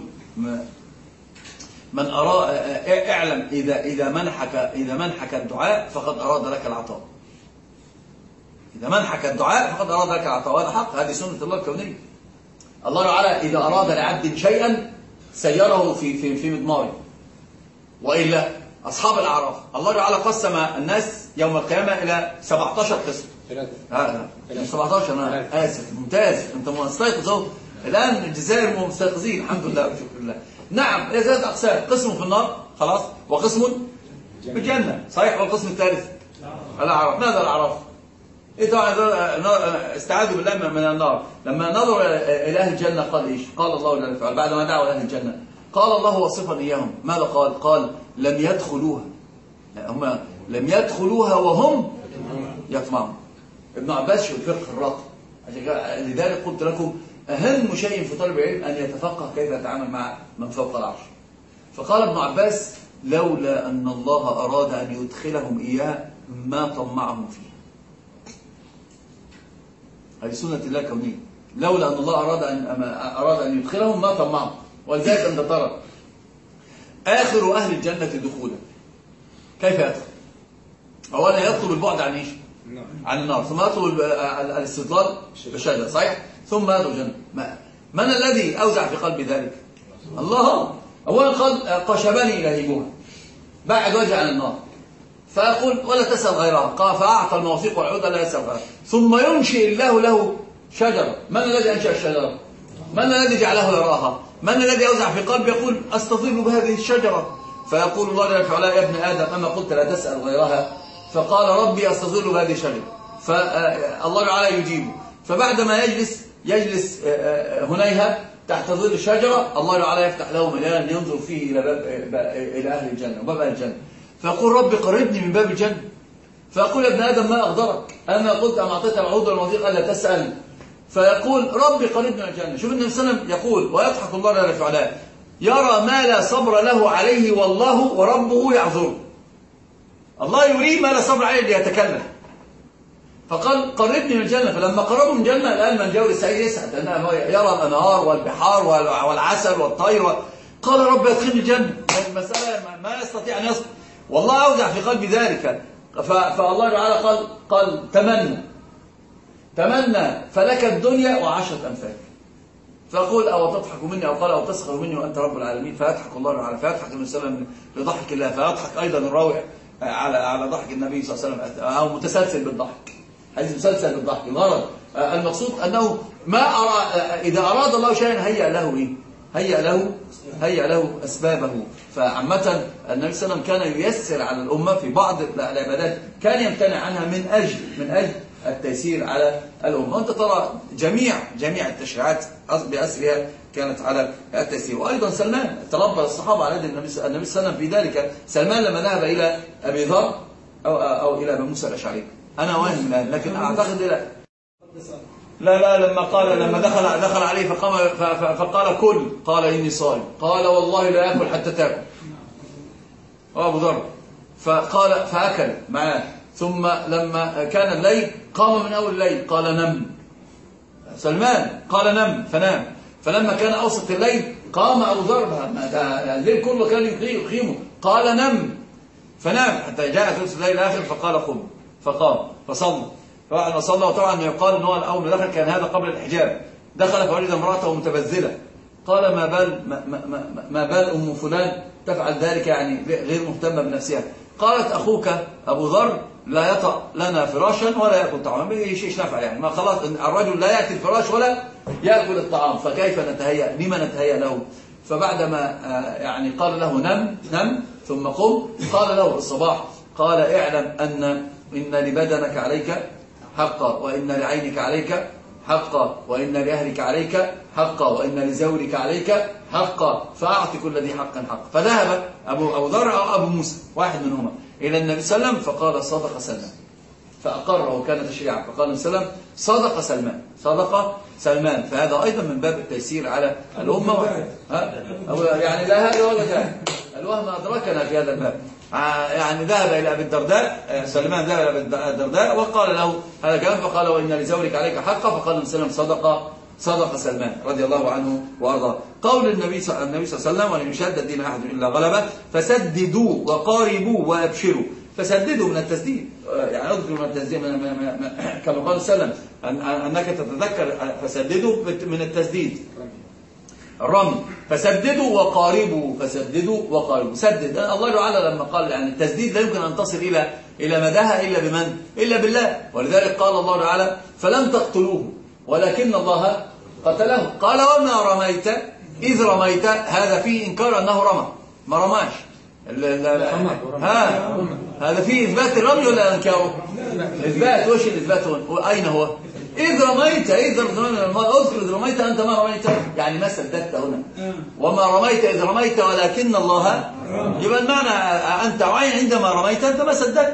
من أراد اعلم إذا منحك الدعاء فقد أراد لك العطاء. إذا منحك الدعاء فقد أراد لك العطاء، وهذا حق، هذه سنة الله الكونية. الله تعالى إذا أراد لعبد شيئا سيره في مضماره. وإلا أصحاب الأعراف الله تعالى قسم الناس يوم القيامة إلى 17 قسم. 17 أنا آسف، ممتاز، أنت مستيقظ الآن الجزائر مستيقظين الحمد لله وشكر الله. نعم إلى 3 أقسام، قسم في النار خلاص وقسم في الجنة صحيح، والقسم الثالث الأعراف. ماذا الأعراف؟ استعاذوا بالله من النار. لما نظر إلى أهل الجنة قال إيش؟ قال الله جل وعلا بعد ما دعوا أهل الجنة قال الله وصفا إياهم ماذا قال؟ قال لم يدخلوها، هم لم يدخلوها وهم يطمعون. ابن عباس في الفقه الراقي، لذلك قلت لكم أهم شيء في طالب العلم أن يتفقه كيف يتعامل مع من فوق العرش. فقال ابن عباس لولا أن الله أراد أن يدخلهم إياه ما طمعهم فيه. هذه سنة الله كونية، لولا أن الله أراد أن يدخلهم ما طمعهم. ولذلك أنت ترى آخر أهل الجنة دخولا كيف يدخل؟ أولا يطلب البعد عن إيش؟ عن النار، ثم يطلب الاستظلال بالشجرة صحيح؟ ثم يدخل الجنة. من الذي أوزع في قلبي ذلك؟ الله. أولا قال قشبني لهيبها، بعد وجه عن النار، فأقول ولا تسأل غيرها، قال فأعطى المواثيق والعود لا يسأل غيرها. ثم ينشئ الله له شجرة. من الذي أنشأ الشجرة؟ من الذي جعله يراها؟ من الذي أوزع في قلبي يقول أستظل بهذه الشجرة؟ فيقول الله جل وعلا يا ابن آدم أما قلت لا تسأل غيرها؟ فقال ربي أستظل بهذه الشجرة. فالله تعالى يجيبه. فبعدما يجلس هنيها تحت ظل الشجرة، الله تعالى يفتح له مجالا ينظر فيه إلى أهل الجنة وباب أهل الجنة، فيقول ربي قربني من باب الجنة. فيقول يا ابن آدم ما أغدرك؟ أنا قلت أم أعطيت العود والوثيق ألا تسأل؟ فيقول ربي قربني من الجنة. شوف النبي صلى الله عليه وسلم يقول ويضحك الله جل وعلا يرى ما لا صبر له عليه والله وربه يعذره. الله يريد ما لا صبر عليه ليتكلم، فقال قربني من الجنة. فلما قربوا من الجنة الآن من جاور السعيد يسعد لأنه يرى الأنهار والبحار والعسل والطير قال رب يدخلني الجنة. المسألة ما يستطيع أن يصبر، والله أودع في قلبي ذلك. فالله تعالى قال تمنى فلك الدنيا وعشرة أمثال. فأقول أو تضحك مني، أو قال أو تسخر مني وأنت رب العالمين. فيضحك الله تعالى، فيضحك النبي صلى الله عليه وسلم لضحك الله، فيضحك أيضا الراوي على ضحك النبي صلى الله عليه وسلم، أو متسلسل بالضحك، حديث مسلسل بالضحك. الغرض المقصود أنه ما إذا أراد الله شيئا هيأ له أسبابه. فعامة النبي صلى الله عليه وسلم كان ييسر على الأمة في بعض العبادات كان يمتنع عنها من أجل التيسير على الأمة. وأنت ترى جميع التشريعات بأسرها كانت على التيسير. وأيضا سلمان تربى الصحابة على يد النبي صلى الله عليه وسلم في ذلك. سلمان لما ذهب إلى أبي ذر أو إلى أبي موسى الأشعري، أنا واهم الآن لكن أعتقد لما دخل عليه فقال كل، قال إني صائم، قال والله لا أكل حتى تأكل. أبو ذر فأكل معاه. ثم لما كان الليل قام من أول الليل قال نم. سلمان قال نم فنام. فلما كان أوسط الليل قام أبو ذر، الليل كله كان يقيمه، قال نم فنام حتى جاء ثلث الليل الآخر فقال قم، فقام فصلى. فبعد ما صلى، وطبعا يقال ان هو الاول ما دخل كان هذا قبل الحجاب، دخل فوجد امراته متبذله، قال ما بال ام فلان تفعل ذلك، يعني غير مهتمه بنفسها. قالت اخوك ابو ذر لا يطأ لنا فراشا ولا ياكل طعاما. ايش نفع يعني؟ ما خلاص الرجل لا ياتي الفراش ولا ياكل الطعام، فكيف نتهيأ؟ لما نتهيأ له؟ فبعدما يعني قال له نم ثم قم، قال له الصباح قال اعلم إن لبدنك عليك حقا، وإن لعينك عليك حقا، وإن لأهلك عليك حقا، وإن لزوجك عليك حقا، فأعط كل ذي حق حق. فذهب أبو ذر أو أبو موسى واحد منهما إلى النبي صلى الله عليه وسلم فقال صدق سلمان، فأقره وكان تشريعا. فقال النبي صلى الله عليه وسلم صدق سلمان. فهذا أيضا من باب التيسير على الأمة. يعني لا هذا ولا ذاك، الوهم أدركنا في هذا الباب. يعني ذهب إلى أبي الدرداء، سلمان ذهب إلى أبي الدرداء وقال له هذا كلام، فقال وإن لزوجك عليك حقا، فقال النبي صلى الله عليه وسلم صدق سلمان رضي الله عنه وأرضاه. قول النبي صلى الله عليه وسلم ولن يشد الدين أحد إلا غلبه، فسددوا وقاربوا وأبشروا. فسددوا من التسديد، يعني اذكر من التسديد كما قال صلى الله عليه وسلم أنك تتذكر فسددوا من التسديد الرمي. فسددوا وقاربوا، سدد. الله تعالى لما قال يعني التسديد لا يمكن أن تصل إلى مداها إلا بمن؟ إلا بالله. ولذلك قال الله تعالى فلم تقتلوه ولكن الله قتله. قال وما رميت إذ رميت، هذا فيه إنكار أنه رمى، ما رماش. هذا فيه إثبات الرمي ولا إنكاره؟ إثبات. وش الإثبات هنا؟ أين هو؟ إذ رميت، أذكر رميت أنت ما رميت، يعني ما سددت هنا. وما رميت إذ رميت ولكن الله، يبقى المعنى أنت وعين عندما رميت أنت ما سددت،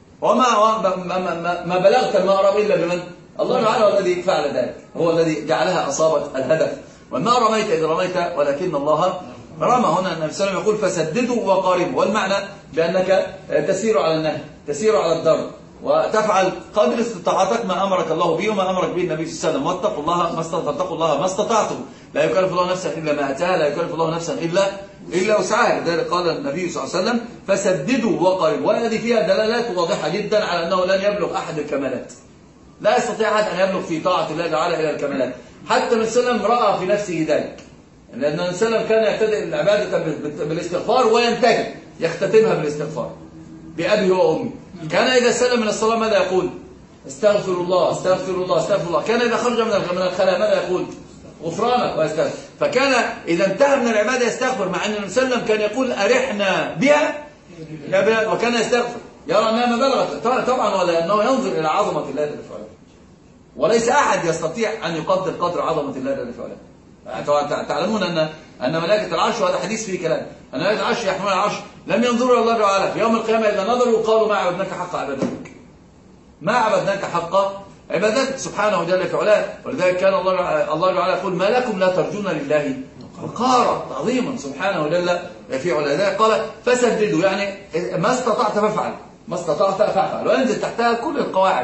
وما بلغت المغرب إلا بمن؟ الله تعالى هو الذي فعل ذلك، هو الذي جعلها أصابت الهدف. وما رميت إذ رميت ولكن الله رمى. هنا النبي صلى الله عليه وسلم يقول فسددوا وقاربوا، والمعنى بأنك تسير على النهي، تسير على الضرب، وتفعل قدر استطاعتك ما أمرك الله به وما أمرك به النبي صلى الله عليه وسلم. واتقوا الله ما استطعتم، لا يكلف الله نفسا إلا ما أتاها، لا يكلف الله نفسا إلا وسعها. لذلك قال النبي صلى الله عليه وسلم فسددوا وقاربوا. وهذه فيها دلالات واضحة جدا على أنه لن يبلغ أحد الكمالات، لا يستطيع أحد أن يبلغ في طاعة الله تعالى إلى الكمالات. حتى النبي صلى الله عليه وسلم رأى في نفسه ذلك، لأن النبي صلى الله عليه وسلم كان يبتدئ العبادة بالاستغفار وينتهي يختتمها بالاستغفار بأبي وأمي. كان إذا سلم من الصلاة ماذا يقول؟ استغفر الله استغفر الله استغفر الله. كان إذا خرج من الخلاء ماذا يقول؟ غفرانك ويستغفر. فكان إذا انتهى من العبادة يستغفر، مع أن النبي صلى الله عليه وسلم كان يقول أرحنا بها يا بلاد، وكان يستغفر يرى أنها ما بلغت طبعا، ولا أنه ينظر إلى عظمة الله جل وعلا، وليس أحد يستطيع أن يقدر قدر عظمة الله جل وعلا. تعلمون أن ملائكة العرش، وهذا حديث فيه كلام، أن ملائكة العرش يحملون العرش لم ينظروا إلى الله جل وعلا في يوم القيامة إذا نظروا قالوا ما عبدناك حق عبادتك، ما عبدناك حق عبادتك سبحانه جل وعلا. ولذلك كان الله جل وعلا يقول ما لكم لا ترجون لله وقارا عظيما سبحانه جل في علا. ذلك قال فسددوا، يعني ما استطعت فافعل، ما استطعت فافعل، وينزل تحتها كل القواعد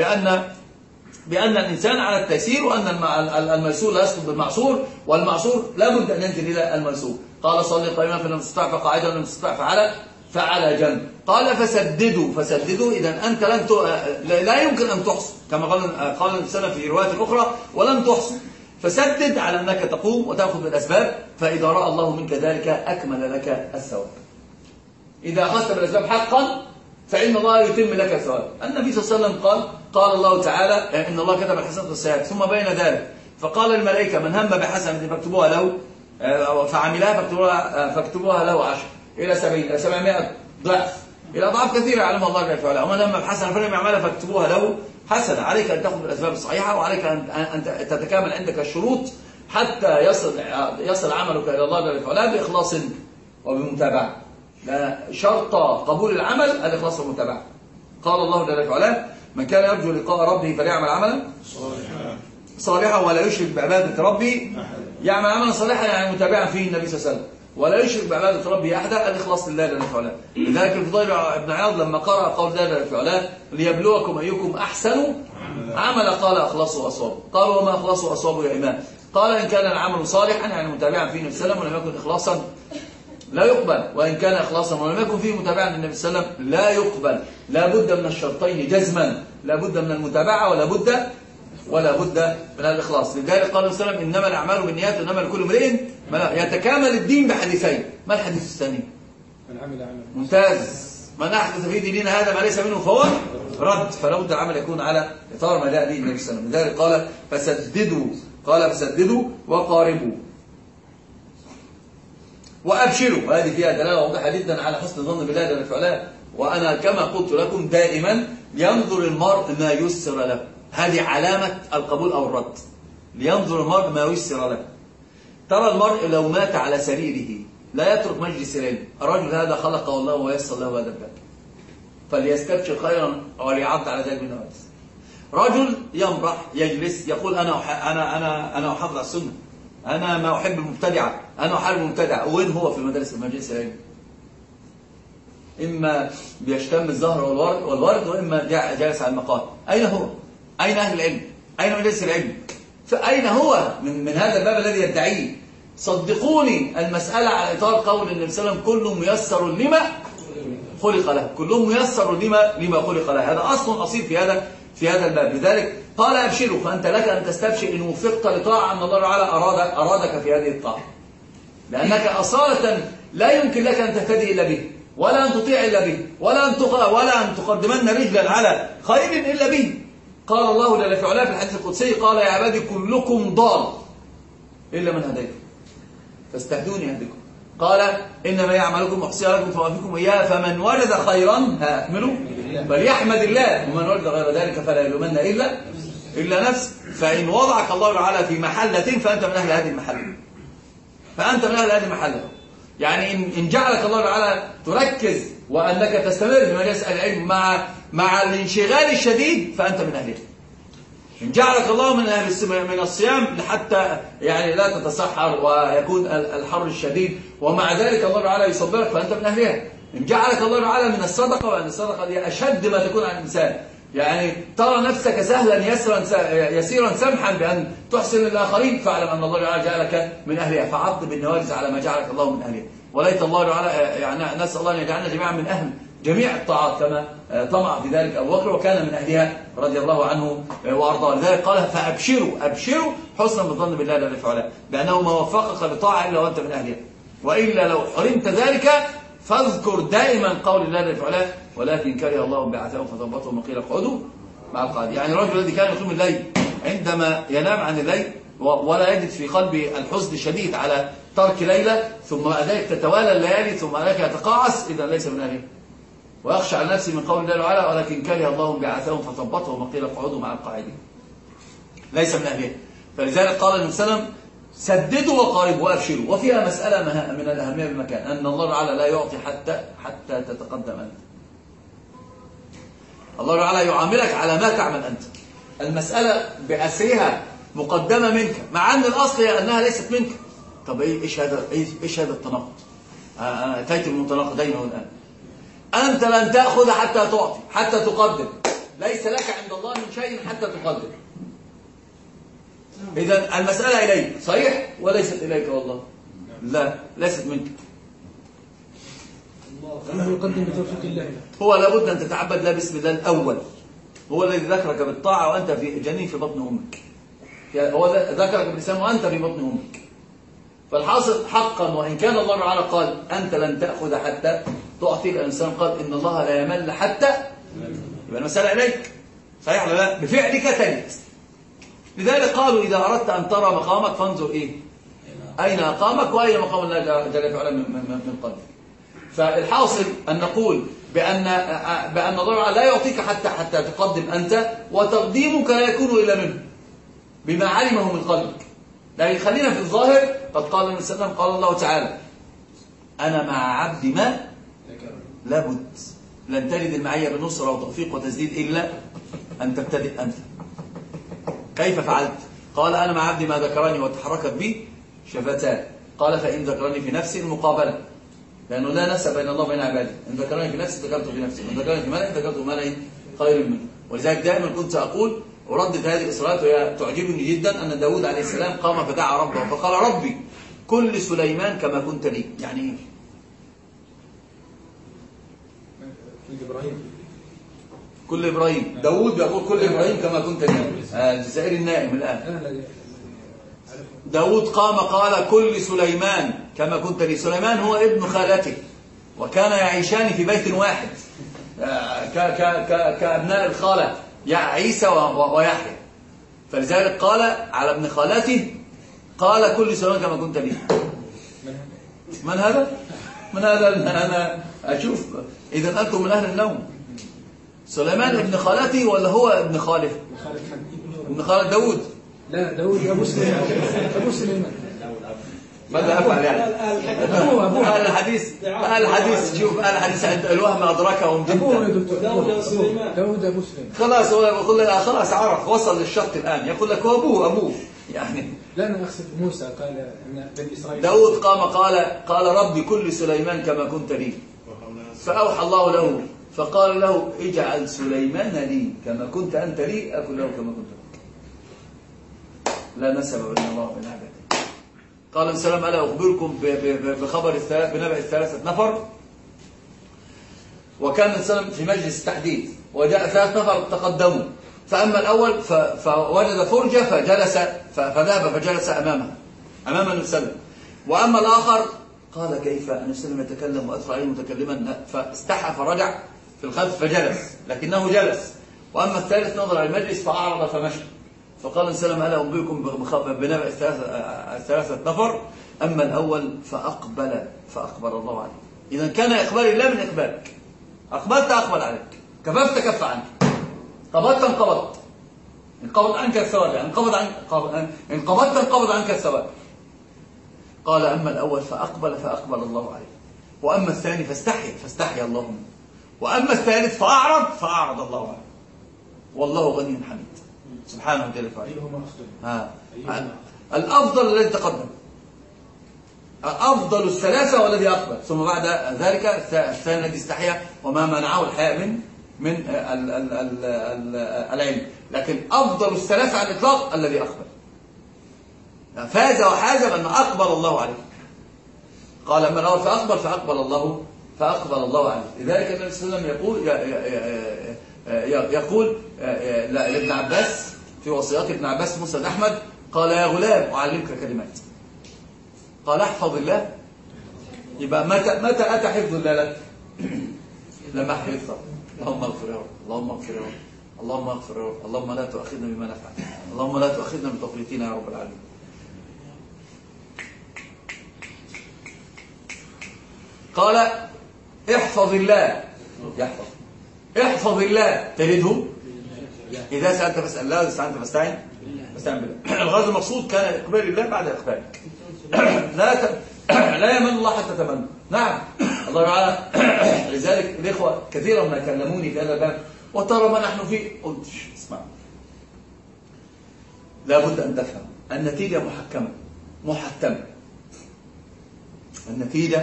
بأن الإنسان على التيسير، وأن الميسور لا يسقط بالمعصور، والمعصور لا بد أن ينزل إلى الميسور. قال صلي قائما فلم تستطع فقاعدا ولم تستطع فعلى جنب. قال فسددوا إذا أنت لا يمكن أن تحصي، كما قال الإنسان في رواية أخرى ولم تحصي. فسدد على أنك تقوم وتأخذ بالأسباب، فإذا رأى الله منك ذلك أكمل لك الثواب. إذا أخذت بالأسباب حقا فإن الله يتم لك الثواب. النبي صلى الله عليه وسلم قال الله تعالى إن الله كتب الحسنات والسيئات، ثم بين ذلك فقال الملائكة من هم بحسنة فاكتبوها له فعملها فاكتبوها له 10 إلى 70 إلى 700 ضعف، إلى أضعاف كثيرة يعلمها الله جل وعلا. ومن هم بحسنة فلم يعملها فاكتبوها له حسنة. عليك أن تأخذ بالأسباب الصحيحة، وعليك أن تتكامل عندك الشروط حتى يصل عملك إلى الله جل وعلا بإخلاص وبمتابعة. شرط قبول العمل الإخلاص والمتابعة. قال الله جل وعلا من كان يرجو لقاء ربه فليعمل عملا صالحا ولا يشرك بعبادة ربه، يعمل عملا صالحا يعني متابعا فيه النبي صلى الله عليه وسلم، ولا يشرك بعبادة ربه أحدا، الإخلاص لله جل وعلا. لذلك الفضيل بن عياض لما قرأ قول الله جل وعلا ليبلوكم أيكم أحسن عملا قال أخلصوا وأصوابوا. قالوا وما أخلصوا وأصوابوا يا إمام؟ قال إن كان العمل صالحا يعني متابعا فيه النبي صلى الله عليه وسلم ولم يكن إخلاصا لا يقبل، وإن كان إخلاصا ولم يكن فيه متابعا للنبي صلى الله عليه وسلم لا يقبل. لا بد من الشرطين جزما، لا بد من المتابعة ولا بد من الإخلاص. لذلك قال النبي صلى الله عليه وسلم إنما الأعمال بالنيات وإنما لكل امرئ ما يتكامل الدين بحديثين. ما الحديث الثاني؟ من عمل عملا ممتاز. من أحدث في ديننا هذا ما ليس منه فهو رد. فلا بد العمل يكون على إطار ما جاء به النبي صلى الله عليه وسلم. لذلك قال فسددوا وقاربوا وأبشروا. وهذه فيها دلالة واضحة جدا على حسن الظن بالله جل وعلا. وأنا كما قلت لكم دائما ينظر المرء ما يسر له، هذه علامة القبول أو الرد. لينظر المرء ما يسر له. ترى المرء لو مات على سريره لا يترك مجلس العلم. الرجل هذا خلقه الله ويسر له هذا الباب، فليستبشر خيرا وليعض على ذلك بالنواجذ. رجل يمرح يجلس يقول أنا أحافظ على السنة، أنا ما أحب المبتدعة، أنا أحارب المبتدعة. وين هو في المدارس المجلس العلم؟ إما بيشتم الزهر والورد وإما جالس على المقام. أين هو؟ أين أهل العلم؟ أين مجلس العلم؟ فأين هو من هذا الباب الذي يدعيه؟ صدقوني المسألة على إطار قول النبي صلى الله عليه وسلم كل ميسر لما خلق له، كلهم ميسر لما خلق له. هذا أصل أصيل في هذا الباب. لذلك قال أبشروا، فأنت لك أن تستبشر إن وفقت لطاعة أن الله تعالى أرادك في هذه الطاعة، لأنك أصالة لا يمكن لك أن تهتدي إلا به، ولا أن تطيع إلا به، ولا أن تقدمن رجلا على خير إلا به. قال الله جل وعلا في الحديث القدسي قال يا عبادي كلكم ضال إلا من هديكم فاستهدوني أهدكم. قال إنما يعملكم محصي لكم فوافقكم إياه فمن وجد خيرا فاحملوا فليحمد الله ومن وجد غير ذلك فلا يلومن إلا نفسه. فإن وضعك الله تعالى في محلة فأنت من أهل هذه المحلة. يعني إن جعلك الله تعالى تركز وأنك تستمر في مجالس العلم مع الانشغال الشديد فأنت من أهلها. إن جعلك الله من الصيام حتى يعني لا تتسحر ويكون الحر الشديد ومع ذلك الله تعالى يصبرك فأنت من أهلها. إن جعلك الله تعالى من الصدقة، وأن الصدقة دي أشد ما تكون على الإنسان، يعني ترى نفسك سهلا يسيرا سمحا بأن تحسن للآخرين، فاعلم أن الله تعالى جعلك من أهلها، فعض بالنواجذ على ما جعلك الله من أهلها. وليت الله تعالى يعني نسأل الله أن يجعلنا جميعا من أهل جميع الطاعات كما طمع في ذلك أبو بكر وكان من أهلها رضي الله عنه وأرضاه. لذلك قال فأبشروا حسنا بالظن بالله جل في علاه بأنه ما وفقك لطاعة إلا وأنت من أهلها، وإلا لو حرمت ذلك فاذكر دائما قول الله جل في علاه ولكن كره الله بعثهم فثبطهم وقيل اقعدوا مع القاعدين. يعني الرجل الذي كان يقوم الليل عندما ينام عن الليل ولا يجد في قلبه الحزن الشديد على ترك ليلة ثم ذلك تتوالى الليالي ثم ذلك يتقاعس، إذا ليس من أهله. ويخشى على نفسه من قول الله تعالى ولكن كره الله بعثهم فثبطهم وقيل اقعدوا مع القاعدين، ليس من أهله. فلذلك قال النبي صلى الله عليه وسلم سددوا وقاربوا وأبشروا. وفيها مسألة من الأهمية بالمكان أن الله تعالى لا يعطي حتى تتقدم أنت. الله تعالى يعاملك على ما تعمل أنت. المسألة بأسرها مقدمة منك مع أن الأصل هي أنها ليست منك. طب إيش هذا التناقض؟ أتيت المتناقضين الآن. أنت لن تأخذ حتى تعطي حتى تقدم، ليس لك عند الله من شيء حتى تقدم. إذا المسألة إليك صحيح وليست إليك والله، لا ليست منك. الله يقدم بتوفيق الله. هو لابد أن تتعبد لا باسم الله الأول، هو الذي ذكرك بالطاعة وأنت في جنين في بطن أمك، هو ذكرك بالإسلام وأنت في بطن أمك. فالحاصل حقا وإن كان الله تعالى قال أنت لن تأخذ حتى تعطي، الإنسان قال إن الله لا يمل حتى، يبقى المسألة إليك صحيح ولا لا؟ بفعلك تجد. لذلك قالوا إذا أردت أن ترى مقامك فانظر أين أقامك وأين مقام الله جل وعلا من قلبك. فالحاصل أن نقول بأن الله لا يعطيك حتى تقدم أنت، وتقديمك لا يكون إلا منه بما علمه من قلبك. لكن خلينا في الظاهر. قد قال النبي صلى الله عليه وسلم قال الله تعالى أنا مع عبدي ما لابد. لن تجد المعية بنصرة وتوفيق وتسديد إلا أن تبتدئ أنت. كيف فعلت؟ قال أنا مع عبدي ما ذكرني وتحركت بي شفتان. قال فإن ذكرني في نفسي المقابلة، لأنه لا نسب بين الله وبين عباده. إن ذكرني في نفسي ذكرته في نفسي، وإن ذكرني في ملأ ذكرته ملأ خير منه. ولذلك دائما كنت أقول وردد هذه الإسرائيلات وهي تعجبني جدا أن داود عليه السلام قام فدعا ربه فقال ربي كل سليمان كما كنت لي. يعني إيه؟ كل إبراهيم. داود يقول كل إبراهيم كما كنت لي. الجزائري النائم الآن. داود قام قال كل سليمان كما كنت لي. سليمان هو ابن خالته وكان يعيشان في بيت واحد كأبناء الخالة عيسى ويحيى. فلذلك قال على ابن خالته قال كل سليمان كما كنت لي. من هذا؟ من هذا؟ أنا أشوف. إذا أنتم من أهل النوم. سليمان ابن خالته ولا هو ابن خاله؟ ابن خالة داود. لا داود أبو سليمان. أبو سليمان. ماذا أفعل يعني؟ أهل الحديث شوف أهل الحديث الوهم أدركهم جدا. داود أبو سليمان. خلاص هو يقول لك خلاص عرف وصل للشط الآن. يقول لك هو أبوه يعني. لا أنا أقصد موسى قال أن بني إسرائيل. داود قام قال ربي كل سليمان كما كنت لي. فأوحى الله له فقال له اجعل سليمان لي كما كنت أنت لي أكن له كما كنت لك. لا نسب بين الله وبين عباده. قال السلام ألا أخبركم بخبر بنبأ الثلاثة نفر. وكان السلام في مجلس تحديد وجاء 3 نفر تقدموا. فأما الأول فوجد فرجة فذهب فجلس أمام السلام. وأما الآخر قال كيف أن السلام يتكلم وأدخل عليه متكلما فاستحى فرجع في الخلف فجلس لكنه جلس. وأما الثالث نظر على المجلس فأعرض فمشى. فقال السلام ألا أنبئكم بنبأ الثلاثة نفر. أما الأول فأقبل الله عليه. إذا كان إقبال الله من إقبالك. أقبلت أقبل عليك، كففت كف عنك، قبضت انقبضت، انقبض عنك الثواب، انقبضت انقبض عنك الثواب. قال أما الأول فأقبل الله عليه. وأما الثاني فاستحي الله منه. وأما الثالث فأعرض الله عليه. والله غني حميد سبحانه وتعالى. الأفضل الذي تقدم، أفضل الثلاثة والذي أقبل، ثم بعد ذلك الثاني الذي استحيا وما منعه الحياء من العلم. لكن أفضل الثلاثة على الإطلاق الذي أقبل، فاز وحاز بأن أقبل الله عليه. قال أما الأول فأقبل الله فأقبل الله عليه. لذلك النبي صلى الله عليه وسلم يقول لابن عباس في وصيات ابن عباس مسند أحمد، قال يا غلام أعلمك كلمات، قال احفظ الله. يبقى متى أتى حفظ الله لك؟ لما حفظ اللهم اغفر يا رب، اللهم اغفر يا رب، اللهم اغفر يا رب، اللهم لا تؤاخذنا بما نفعل، اللهم لا تؤاخذنا بتقليدنا يا رب العالمين. قال احفظ الله، يحفظ، احفظ الله تجده، إذا سألت فاسأل الله وإذا استعنت فاستعن بالله. الغرض المقصود كان إقبال الله بعد إقبالك. لا يمن الله حتى تمنى. نعم الله تعالى. لذلك الإخوة كثيرا ما كلموني في هذا الباب، وترى ما نحن فيه، قلت اسمع، لابد أن تفهم النتيجة محتمة. النتيجة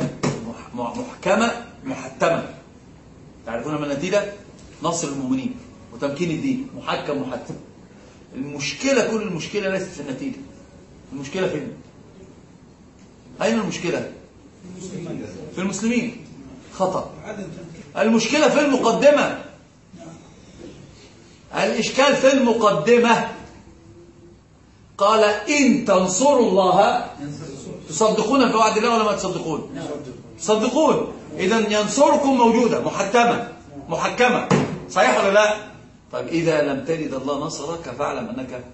محتمة. تعرفون ما النتيجة؟ نصر المؤمنين وتمكين الدين، محتم. المشكلة، كل المشكلة ليست في النتيجة. المشكلة فين؟ أين المشكلة؟ في المسلمين. خطأ. المشكلة في المقدمة. الإشكال في المقدمة. قال إن تنصروا الله تصدقون في وعد الله ولا ما تصدقون؟ تصدقون. إذن ينصركم موجودة، محكمة. صحيح ولا لا؟ طيب إذا لم تجد الله نصرك فاعلم أنك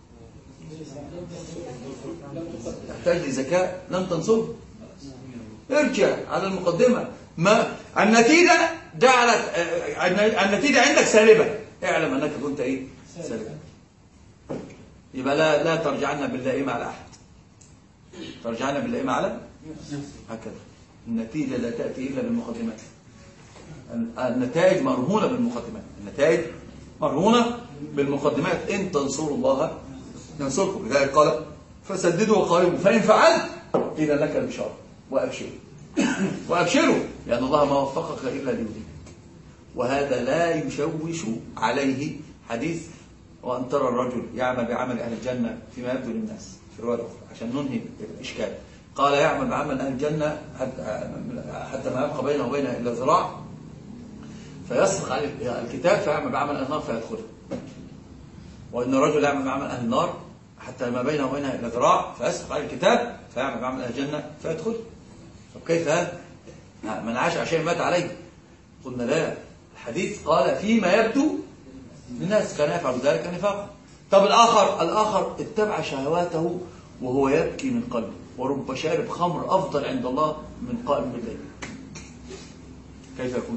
تحتاج لزكاة لم تنصره. ارجع على المقدمة. ما النتيجة جعلت النتيجة عندك سالبة، اعلم أنك كنت إيه؟ سالبة. يبقى لا ترجعنا باللائمة على أحد، ترجعنا باللائمة على هكذا. النتيجة لا تأتي إلا بالمقدمات. النتائج مرهونة بالمقدمات. النتائج مرهونة بالمقدمات. إن تنصروا الله ينصركم. لذلك قال فسددوا وقاربوا فإن فعلت إذا لك البشارة وأبشروا لأن الله ما وفقك إلا ليهديك. وهذا لا يشوش عليه حديث وأن ترى الرجل يعمل بعمل أهل الجنة فيما يبدو للناس في رواية أخرى عشان ننهي الإشكال. قال يعمل بعمل أهل الجنة حتى ما يبقى بينه وبينها إلا ذراع فيسبق عليه الكتاب فيعمل بعمل أهل النار فيدخله. وإن الرجل يعمل بعمل أهل النار حتى ما بينه وبينها إلا ذراع فيسبق عليه الكتاب فيعمل بعمل أهل الجنة فيدخله. طب كيف هذا؟ من عاش عشان مات عليه. قلنا لا، الحديث قال فيما يبدو الناس كان يفعل ذلك نفاقا. طب الآخر اتبع شهواته وهو يبكي من قلبه، ورب شارب خمر أفضل عند الله من قائم بالليل. كيف يكون؟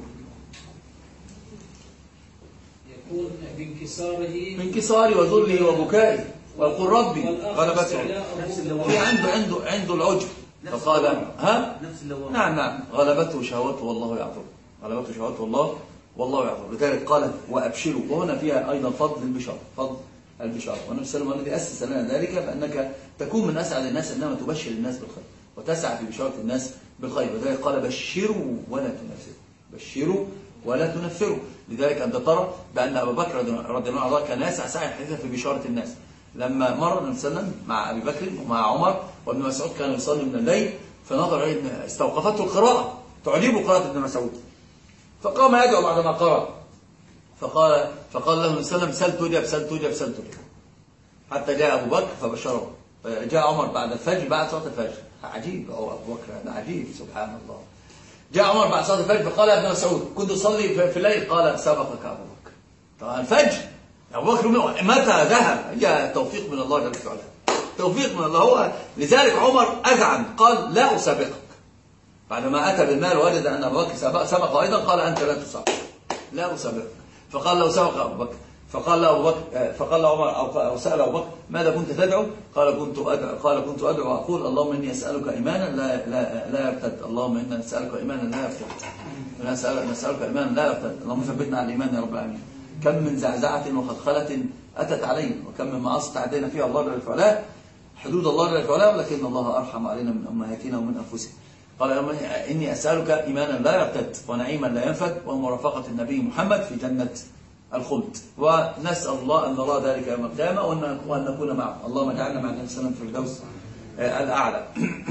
يكون بانكساره وذله وبكائه ويقول ربي غلبته. عنده العجب فقال ها؟ نعم غلبته شهوته والله يعذره. غلبته شهوته والله يعذره. لذلك قال وأبشروا. وهنا فيها أيضا فضل البشارة. والنبي صلى الله عليه وسلم الذي أسس لنا ذلك بأنك تكون من أسعد الناس إنما تبشر الناس بالخير وتسعى في بشارة الناس بالخير. لذلك قال بشروا ولا تنفروا. بشروا ولا تنفروا. لذلك أنت ترى بأن أبا بكر رضي الله عنه كان يسعى سعي حديثا في بشارة الناس. لما مر النبي صلى الله عليه وسلم مع أبي بكر ومع عمر وابن مسعود كان يصلي من الليل فنظر إليه استوقفته القراءة تعجبه قراءة ابن مسعود فقام يدعو بعدما قرأ فقال له النبي صلى الله عليه وسلم سل تجب حتى جاء أبو بكر فبشره. جاء عمر بعد الفجر بعد صلاة الفجر. عجيب أبو بكر هذا عجيب سبحان الله. جاء عمر بعد صلاة الفجر فقال يا ابن مسعود كنت أصلي في الليل قال سبقك أبو بكر. طبعا الفجر أبو بكر متى ذهب؟ هي توفيق من الله جل وعلا. توفيق من الله. هو لذلك عمر أذعن قال لا أسابقك. بعدما أتى بالمال ووجد أن أبو بكر سبق أيضا قال أنت لا تسابق لا أسابقك. فقال له سبق أبو بكر. فقال له عمر أو سأل أبو بكر ماذا كنت تدعو؟ قال كنت أدعو وأقول اللهم إني أسألك إيمانا لا يرتد. اللهم إني أسألك إيمانا لا يرتد. نسألك إيمانا لا يرتد. اللهم ثبتنا على الإيمان يا رب العالمين. كم من زعزعة وخلخلة أتت علينا وكم من معاصي تعدينا فيها الله جل وعلا حدود الله جل وعلا ولكن الله أرحم علينا من أمهاتنا ومن أنفسنا. قال إني أسألك إيمانا لا يرتد ونعيما لا ينفد ومرافقة النبي محمد في جنة الخلد. ونسأل الله أن نرى ذلك يوم القيامة وأن نكون معه. اللهم اجعلنا مع النبي صلى الله عليه وسلم في الفردوس الأعلى.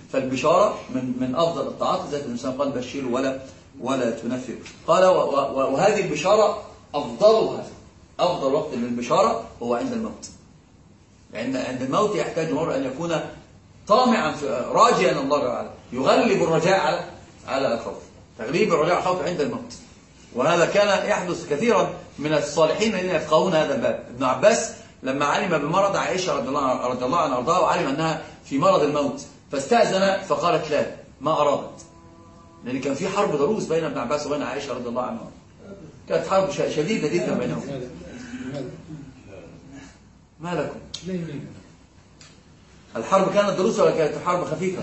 فالبشارة من أفضل الطاعات، ذات الإنسان قال بشروا ولا تنفروا. قال وهذه البشارة أفضلها، أفضل وقت للبشارة هو عند الموت. عند الموت يحتاج المرء أن يكون طامعا راجيا الله تعالى، يغلب الرجاء على الخوف، تغليب الرجاء على الخوف عند الموت. وهذا كان يحدث كثيرا من الصالحين الذين يفقهون هذا الباب. ابن عباس لما علم بمرض عائشة رضي الله عنها وارضاها، وعلم أنها في مرض الموت، فاستأذن فقالت لا، ما أرادت، لأن كان في حرب ضروس بين ابن عباس وبين عائشة رضي الله عنها، كانت حرب شديدة جدا بينهم. ما لكم؟ الحرب كانت ضروس ولا كانت حرب خفيفة؟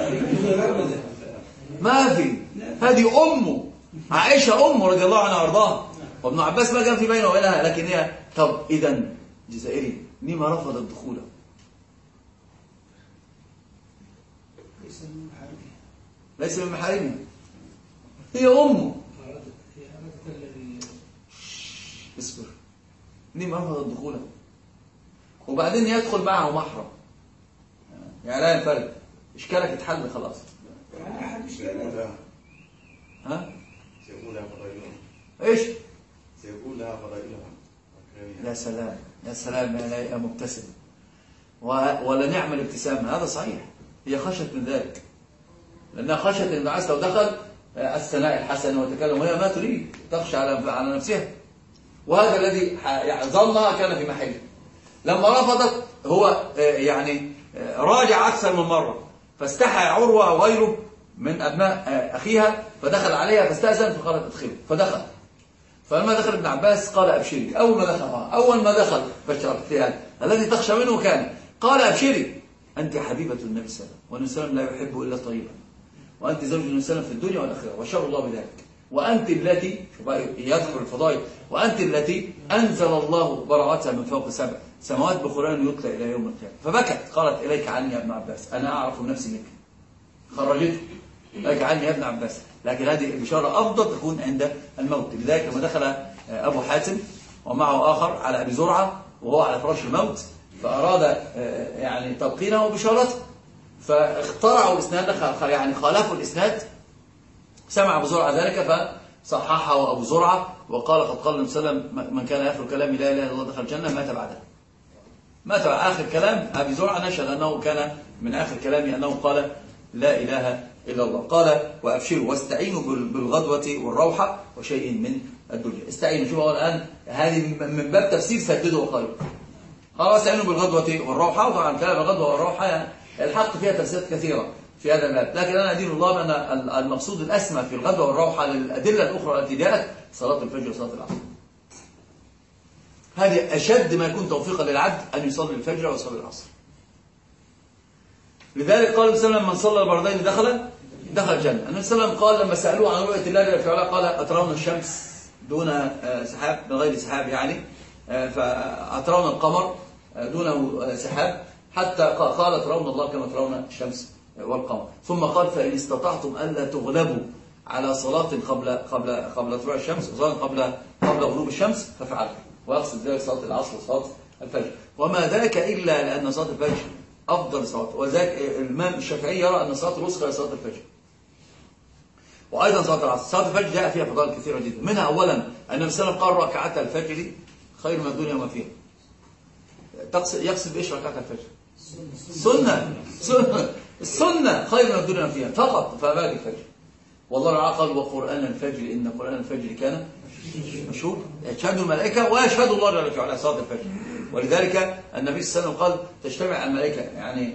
ما في، هذه أمه عائشة أمه رضي الله عنها وارضاها، وابن عباس ما كان في بينه وبينها، لكن هي طب إذا جزائري لما رفض الدخول؟ ليس من محارمها، هي أمه. اصبر، لما رفض الدخول؟ وبعدين يدخل معه محرم، يعني لا ينفرد، إشكالك اتحل خلاص. ها؟ سيقولها فضائلها. ايش؟ سيقولها فضائلها. يا سلام يا سلام يا مبتسم، ولا نعم الابتسامة. هذا صحيح، هي خشت من ذلك، لأنها خشت أن ابن عباس لو دخل الثناء الحسن وتكلم، وهي ما تريد، تخشى على نفسها، وهذا الذي ظنها كان في محله. لما رفضت هو يعني راجع أكثر من مرة، فاستحى عروة وغيره من أبناء أخيها، فدخل عليها فاستأذن فقالت ادخلوا، فدخل. فلما دخل ابن عباس قال أبشري. أول ما دخل فاشتركت الذي تخشى منه كان قال أبشري، أنت حبيبة النبي صلى الله عليه وسلم، والنبي صلى الله عليه وسلم لا يحب إلا طيبا، وأنت زوج النبي صلى الله عليه وسلم في الدنيا والآخرة، وشر الله بذلك، وأنت التي يذكر الفضائل، وأنت التي أنزل الله براءتها من فوق 7 سماوات بقرآن يتلى إلى يوم القيامة. فبكت قالت إليك عني يا ابن عباس، أنا أعرف نفسي منك، خرجته إليك عني يا ابن عباس. لكن هذه البشارة أفضل تكون عند الموت. لذلك لما دخل أبو حاتم ومعه آخر على أبي زرعة وهو على فراش الموت، فأراد يعني تلقينه وبشارته، فاخترعوا الإسناد، يعني خالفوا الإسناد. سمع أبو زرعة ذلك فصححه أبو زرعة وقال قد قال النبي صلى الله عليه وسلم من كان آخر كلام لا إله إلا الله دخل الجنة، مات بعدها. مات آخر كلام أبي زرعة، نشهد أنه كان من آخر كلامه أنه قال لا إله إلا الله. قال وأبشروا واستعينوا بالغدوة والروحة وشيء من الدنيا. استعينوا، شوفوا الآن هذه من باب تفسير سددوا وقالوا خلاص استعينوا بالغدوة والروحة. وطبعا كلام الغدوة والروحة يعني الحق فيها تفسيرات كثيرة في هذا الباب، لكن أنا أدين الله بأن المقصود الأسمى في الغدوة والروحة للأدلة الأخرى التي جاءت صلاة الفجر وصلاة العصر. هذه أشد ما يكون توفيقا للعبد أن يصلي الفجر ويصلي العصر. لذلك قال النبي صلى الله عليه وسلم من صلى البردين دخل الجنة. النبي صلى الله عليه وسلم قال لما سألوه عن رؤية الله جل وعلا قال أترون الشمس دون سحاب، من غير سحاب يعني، فأترون القمر دونه سحاب، حتى قال ترون الله كما ترون الشمس والقمر. ثم قال فإن استطعتم ألا تغلبوا على صلاة قبل طلوع الشمس وصلاة قبل غروب الشمس ففعلوا، ويقصد ذلك صلاة العصر وصلاة الفجر. وما ذاك إلا لأن صلاة الفجر أفضل صلاة، وذلك الإمام الشافعي يرى أن صلاة الوسطى هي صلاة الفجر، وأيضا صلاة العصر. صلاة الفجر جاء فيها فضائل كثيرة جدا، منها أولا أن النبي صلى الله عليه وسلم قال ركعتا الفجر خير من الدنيا وما فيها. يقصد بإيش ركعتا الفجر؟ السنة خير من الدنيا وما فيها فقط، فبعد الفجر. والله تعالى قال وقرآن الفجر إن قرآن الفجر كان مشهور، يشهد الملائكة ويشهد الله جل وعلا صلاة الفجر. ولذلك النبي صلى الله عليه وسلم قال تجتمع الملائكة، يعني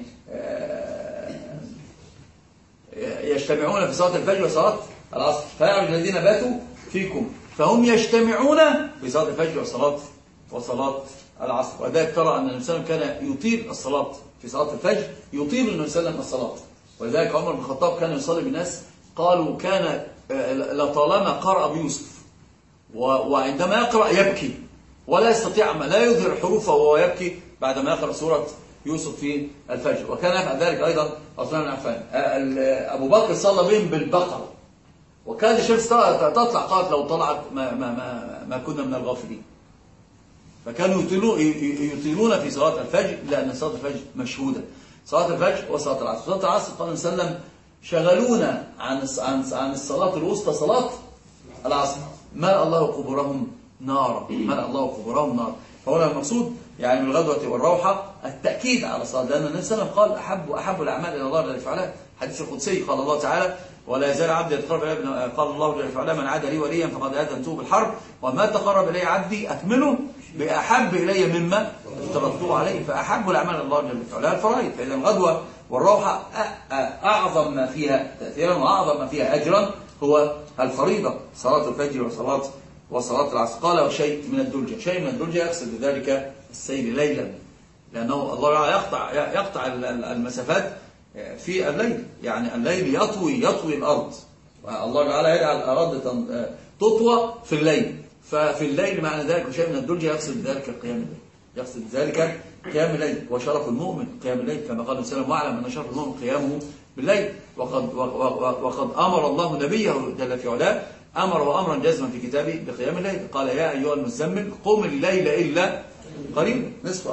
يجتمعون في صلاة الفجر وصلاة العصر، فيعرج الذين باتوا فيكم فهم يجتمعون في صلاة الفجر وصلاة العصر. وذلك ترى أن النبي صلى الله عليه وسلم كان يطيل الصلاة في صلاة الفجر، يطيل النبي صلى الله عليه وسلم الصلاة. ولذلك عمر بن الخطاب كان يصلي بالناس، قالوا كان لطالما قرأ بيوسف، وعندما يقرأ يبكي ولا يستطيع، لا يظهر حروفه وهو يبكي بعدما يقرأ سورة يوسف في الفجر. وكان يفعل ذلك أيضا عثمان بن عفان. أبو بكر صلى بهم بالبقرة، وكان الشمس تطلع، قالت لو طلعت ما كنا من الغافلين. فكانوا يطيلون في صلاة الفجر لأن صلاة الفجر مشهودة. صلاة الفجر وصلاة العصر. صلاة العصر قال النبي صلى الله عليه وسلم شغلونا عن الصلاة الوسطى صلاة العصر، ملأ الله قبورهم نارا، ملأ الله قبورهم نارا. فهنا المقصود يعني من الغدوة والروحة التأكيد على الصلاة، لأن النبي صلى الله عليه وسلم قال أحب الأعمال إلى الله جل وعلا. حديث القدسي قال الله تعالى ولا يزال عبدي يتقرب إلي، قال الله جل وعلا من عاد لي وليا فقد آذنته بالحرب، وما تقرب إلي عبدي أكمله بأحب إلي مما افترضته عليه. فأحب الأعمال إلى الله جل وعلا الفرائض. فإذا الغدوة والروحة أعظم ما فيها تأثيرا وأعظم ما فيها أجرا هو الفريضة، صلاة الفجر وصلاة العصر. قال وشيء من الدلجة، شيء من الدلجة يقصد بذلك السير ليلا، لأنه الله يقطع المسافات في الليل، يعني الليل يطوي الأرض، الله تعالى يجعل الأرض تطوى في الليل. ففي الليل معنى ذلك وشيء من الدلجة يقصد بذلك قيام الليل، يقصد ذلك قيام الليل وشرف المؤمن قيام الليل، كما قال النبي صلى الله عليه وسلم واعلم أن شرف المؤمن قيامه بالليل. وقد أمر الله نبيه جل في علاه أمر أمرا جازما في كتابه بقيام الليل، قال يا أيها المزمل قم الليل إلا قليلا نصف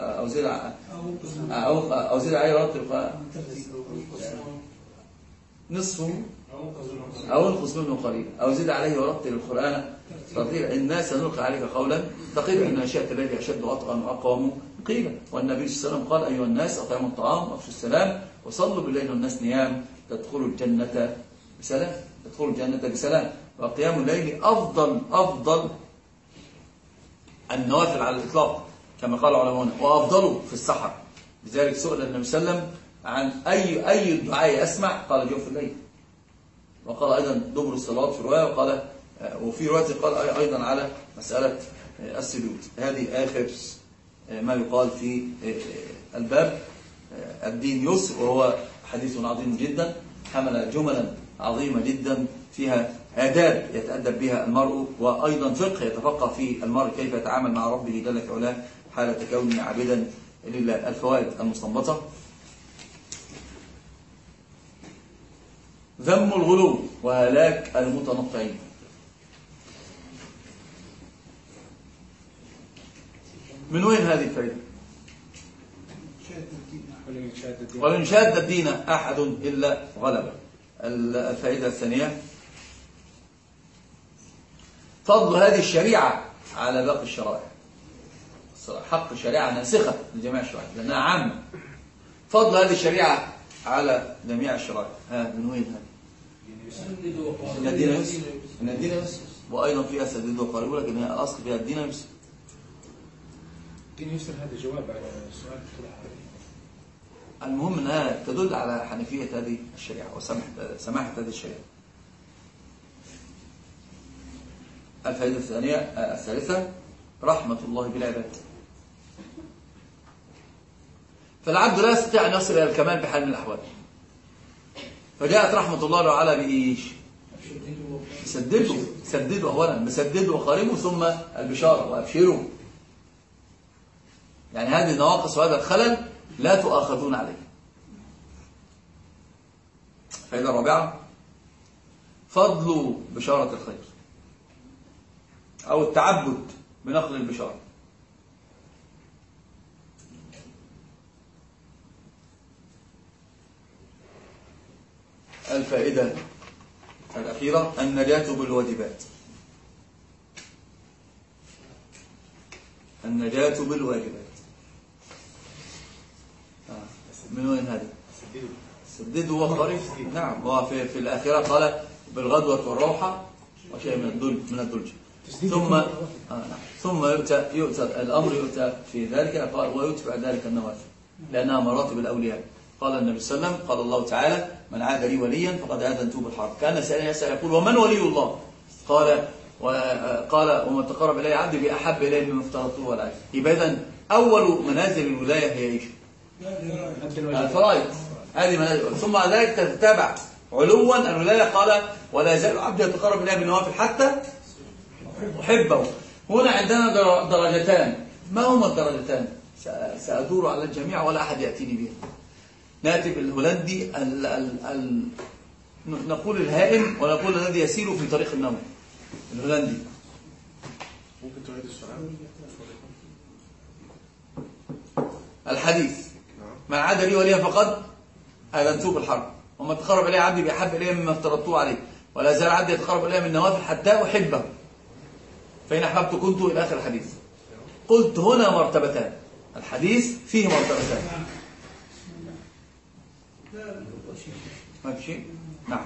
أو زد عليه راتب نصفه أو انقص منه قليلا أو زد عليه ورتل القرآن ترتيلا إنا سنلقي عليك قولا ثقيلا إن ناشئة الليل أشد وأطغى وأقوم قيلا. والنبي صلى الله عليه وسلم قال أيها الناس أطعموا الطعام وأفشوا السلام وصلوا بالليل والناس نيام تدخلوا الجنة بسلام، تدخلوا الجنة بسلام. وقيام الليل أفضل النوافل على الإطلاق كما قال العلماء، وأفضله في السحر. لذلك سئل النبي صلى الله عليه وسلم عن أي الدعاء أسمع، قال جوف الليل، وقال أيضا دبر الصلوات في رواية، وقال وفي رواية قال أيضا على مسألة السجود. هذه آخر ما يقال في الباب. الدين يسر، وهو حديث عظيم جدا حمل جملا عظيمة جدا فيها آداب يتأدب بها المرء، وأيضا فقه يتفقه في المرء كيف يتعامل مع ربه جل في علاه حالة كونه عابدا لله. الفوائد المستنبطة: ذم الغلو وهلاك المتنطعين. من وين هذه الفائدة؟ ولن شاد الدين أحد إلا غلبه. الفائدة الثانية: فضل هذه الشريعة على باقي الشرائع. حق الشريعة ناسخة لجميع الشرائع لأنها عامة. فضل هذه الشريعة على جميع الشرائع. من وين هذا؟ من الدين يسر. من الدين يسر، وأيضا فيها سديد وقاربوا، لكن هي الأصل فيها الدين يسر. الدين يسر هذا جواب على السؤال. المهم أنها تدل على حنفية هذه الشريعة وسماحة هذه الشريعة. الفائدة الثالثة: رحمة الله بالعباد. فالعبد لا يستطيع أن يصل إلى الكمال بحال من الأحوال، فجاءت رحمة الله تعالى بإيش؟ سددوا أولا، بسددوا وقاربوا، ثم البشارة وأبشروا. يعني هذه النواقص وهذا الخلل لا تؤاخذون عليه. الفائدة الرابعة: فضل بشارة الخير أو التعبد بنقل البشارة. الفائدة الأخيرة: النجاة بالواجبات. النجاة بالواجبات. من وين هذا؟ سددوا وقاربوا. نعم، وفي الآخرة قال بالغدوة والروحة وشيء من الدلج. ثم يؤتى الأمر يؤتى في ذلك، قال ويتبع ذلك النوافل لأنها مراتب الأولياء. قال النبي صلى الله عليه وسلم: قال الله تعالى من عاد لي وليا فقد آذنته بالحرب. كان سائل يقول ومن ولي الله؟ قال ومن تقرب إلي عبدي بأحب إلي مما افترضته عليه. يبقى إذن أول منازل الولاية هي إيش؟ الفرائض. هذه منازل. ثم ذلك تتبع علوا الولاية. قال ولا يزال عبدي يتقرب إلي بالنوافل حتى أحبه. هنا عندنا درجتان. ما هما الدرجتان؟ سأدور على الجميع ولا أحد يأتيني بها. نأتي بالهولندي نقول الهائم ونقول الذي يسير في طريق النوم. الهولندي. ممكن تعيد السؤال؟ الحديث من عاد لي وليا فقد آذنته بالحرب، وما تقرب إلي عبدي بأحب إلي مما افترضته عليه، ولا زال عبدي يتقرب إلي من نوافل حتى أحبه، فإن أحببت كنت إلى آخر الحديث. قلت هنا مرتبتان، الحديث فيه مرتبتان. ما في شيء؟ نعم.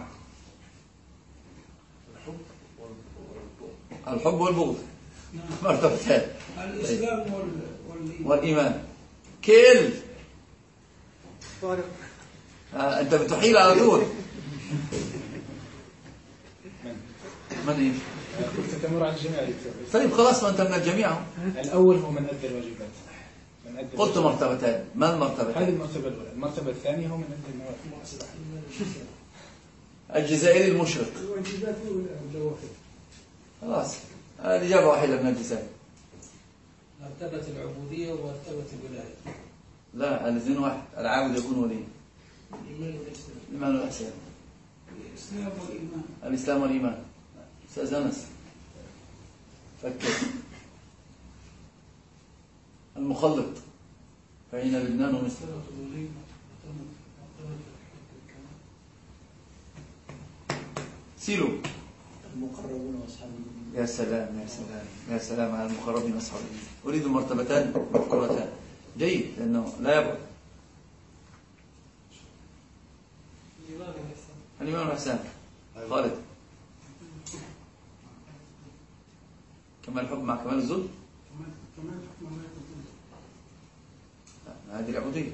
الحب والبغض مرتبتان. الإسلام والإيمان كل أنت بتحيل على طول. من إيش؟ كنت تمر على الجميع. طيب خلاص، ما أنت من الجميع. الأول هو من أدى الواجبات. قلت مرتبتان، ما المرتبتان؟ هذه المرتبة الأولى. المرتبة الثانية هو من أدى النوافل. الجزائري المشرق. خلاص، الإجابة واحدة من الجزائر. مرتبة العبودية ومرتبة الولاية. لا، الاثنين واحد. العابد يكون وليا. الإيمان والإحسان. الإسلام والإيمان. الإسلام والإيمان. أستاذ أنس فكر. المخلط فإن لبنان مثل سيلو. المقربون وأصحاب يا سلام يا سلام يا سلام على المقربين أصحابه. أريد المرتبتان مذكورتان. جيد، لأنه لا يبعد. الإيمان والإحسان. خالد. كمال الحب مع كمال الذل. كمال الحكم ما يكون. هذه العبودية.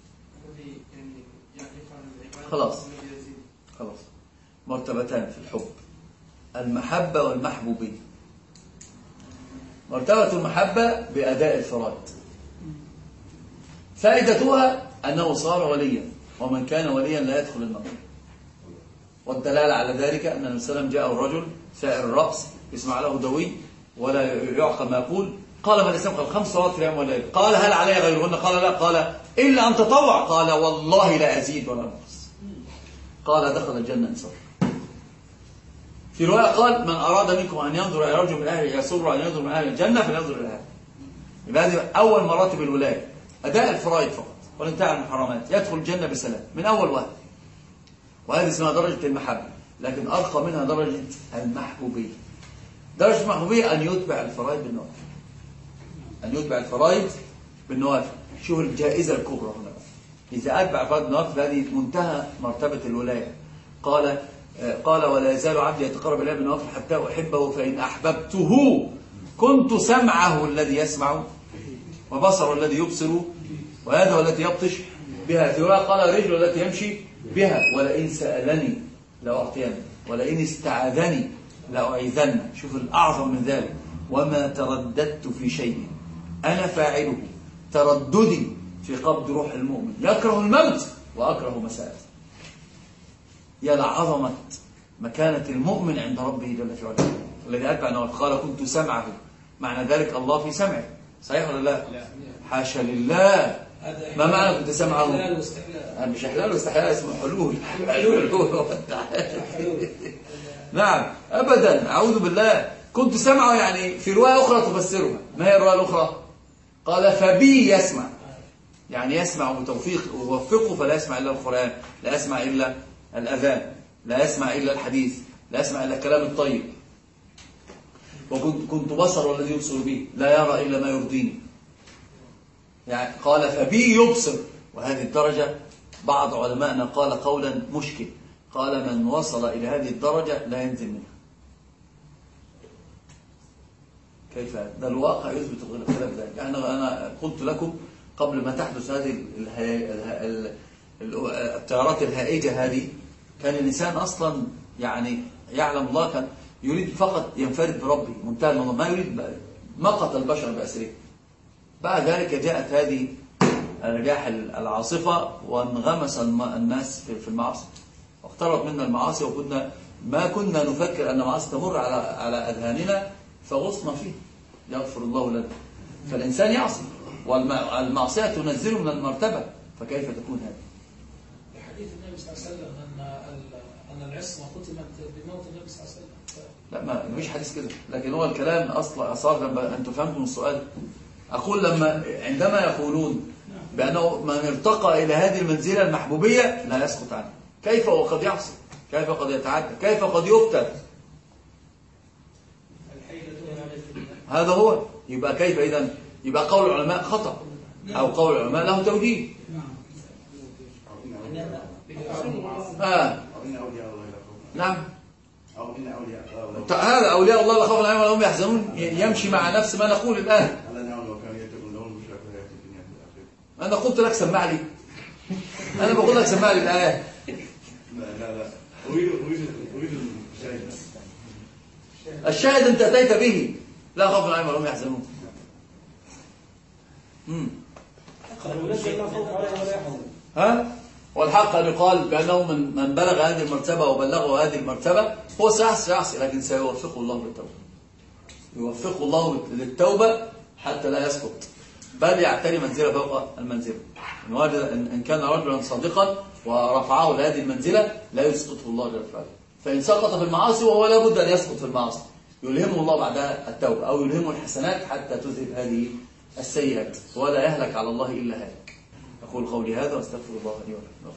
خلاص خلاص. مرتبتان في الحب، المحبة والمحبوبية. مرتبة المحبة بأداء الفرائض، فائدتها أنه صار وليا، ومن كان وليا لا يدخل النار. والدلالة على ذلك أن النبي صلى الله عليه وسلم جاء الرجل سائر الرأس يسمع له دوي ولا يعقل ما يقول. قال ما الإسلام؟ قال 5 صلوات في اليوم والليل. قال هل علي غيرهن؟ قال لا. قال إلا أن تطوع. قال والله لا أزيد ولا أنقص. قال دخل الجنة إن صدق. في رواية قال من أراد منكم أن ينظر إلى رجل من أهل يسر أن ينظر من أهل الجنة فلينظر إلى هذا. يبقى هذه أول مراتب الولاية، أداء الفرائض فقط والانتهاء عن المحرمات، يدخل الجنة بسلام من أول واحد. وهذه اسمها درجة المحبة، لكن أرقى منها درجة المحبوبية. درجة المحبوبية أن يتبع الفرائض بالنوافل. أن يتبع الفرائض بالنوافل. شوف الجائزة الكبرى هنا. إذا أتبع الفرائض بالنوافل فهذه منتهى مرتبة الولاية. قال ولا يزال عبدي يتقرب إلي بالنوافل حتى أحبه، فإن أحببته كنت سمعه الذي يسمع، وبصره الذي يبصر، ويده التي يبطش بها. في رواية قال رجله التي يمشي بها، ولئن سألني لأعطيني، ولئن استعاذني لأعيذن. شوف الأعظم من ذلك، وما ترددت في شيء أنا فاعله ترددي في قبض روح المؤمن يكره الموت وأكره مساءته. يا لعظمة مكانة المؤمن عند ربه جل في علاه الذي أتبع نوافل. قال كنت سمعه، معنى ذلك الله في سمعه، صحيح ولا لا؟ حاشا لله. ما معنى كنت سمعه؟ مش إحلال واستحلال، اسمه حلول. نعم أبدا، أعوذ بالله. كنت سمعه يعني في رواية أخرى تفسرها. ما هي الرواية الأخرى؟ قال فبي يسمع، يعني يسمع بتوفيق ووفقه، فلا يسمع إلا القرآن، لا يسمع إلا الأذان، لا يسمع إلا الحديث، لا يسمع إلا الكلام الطيب. وكنت بصر الذي يبصر به، لا يرى إلا ما يرضيني. يعني قال فبي يبصر. وهذه الدرجة بعض علمائنا قال قولا مشكل، قال من وصل إلى هذه الدرجة لا ينزل منها. كيف؟ ده الواقع يثبت الكلام ذلك. أنا قلت لكم قبل ما تحدث هذه التيارات الهائجة هذه، كان الإنسان أصلا يعني يعلم الله، كان يريد فقط ينفرد بربه منتهى الموضوع، ما يريد مقت البشر بأسره. بعد ذلك جاءت هذه الرياح العاصفة وانغمس الناس في المعاصي، واقترب منا المعاصي، وكنا ما كنا نفكر أن معاصي تمر على أذهاننا فغصنا فيه. يغفر الله لنا. فالإنسان يعصي، والمعصية تنزله من المرتبة، فكيف تكون هذه؟ حديث النبي صلى الله عليه وسلم أن العصمة ختمت بموت النبي صلى الله عليه وسلم. لا، ما مفيش حديث كده، لكن هو الكلام أصلا صار لما أنتم فهمتم السؤال. أقول عندما يقولون بأنه من ارتقى إلى هذه المنزلة المحبوبية لا يسقط عنها. كيف وقد يعصي، كيف قد يتعدى، كيف قد يفتن. هذا هو. يبقى كيف إذن؟ يبقى قول العلماء خطأ، أو قول العلماء له توجيه. نعم. هذا أولياء الله لا خوف عليهم ولا هم يحزنون يمشي مع نفس ما نقول الآن. أنا قلت لك سمع لي، أنا بقول لك سمع لي الآية. لا أريد الشاهد أنت أتيت به لا خوف عليهم ولا هم يحزنون. ها؟ والحق أن يقال بأنه من بلغ هذه المرتبة وبلغه هذه المرتبة هو سيعصي، لكن سيوفقه الله للتوبة. يوفقه الله للتوبة حتى لا يسقط، بل يعتري منزلة فوق المنزلة. إن كان رجلا صادقا ورفعه لهذه المنزلة لا يسقطه الله جل وعلا. فإن سقط في المعاصي وهو لا بد أن يسقط في المعاصي يلهمه الله بعدها التوبة، أو يلهمه الحسنات حتى تذهب هذه السيئات، ولا يهلك على الله إلا هلك. أقول قولي هذا واستغفر الله لي ولكم.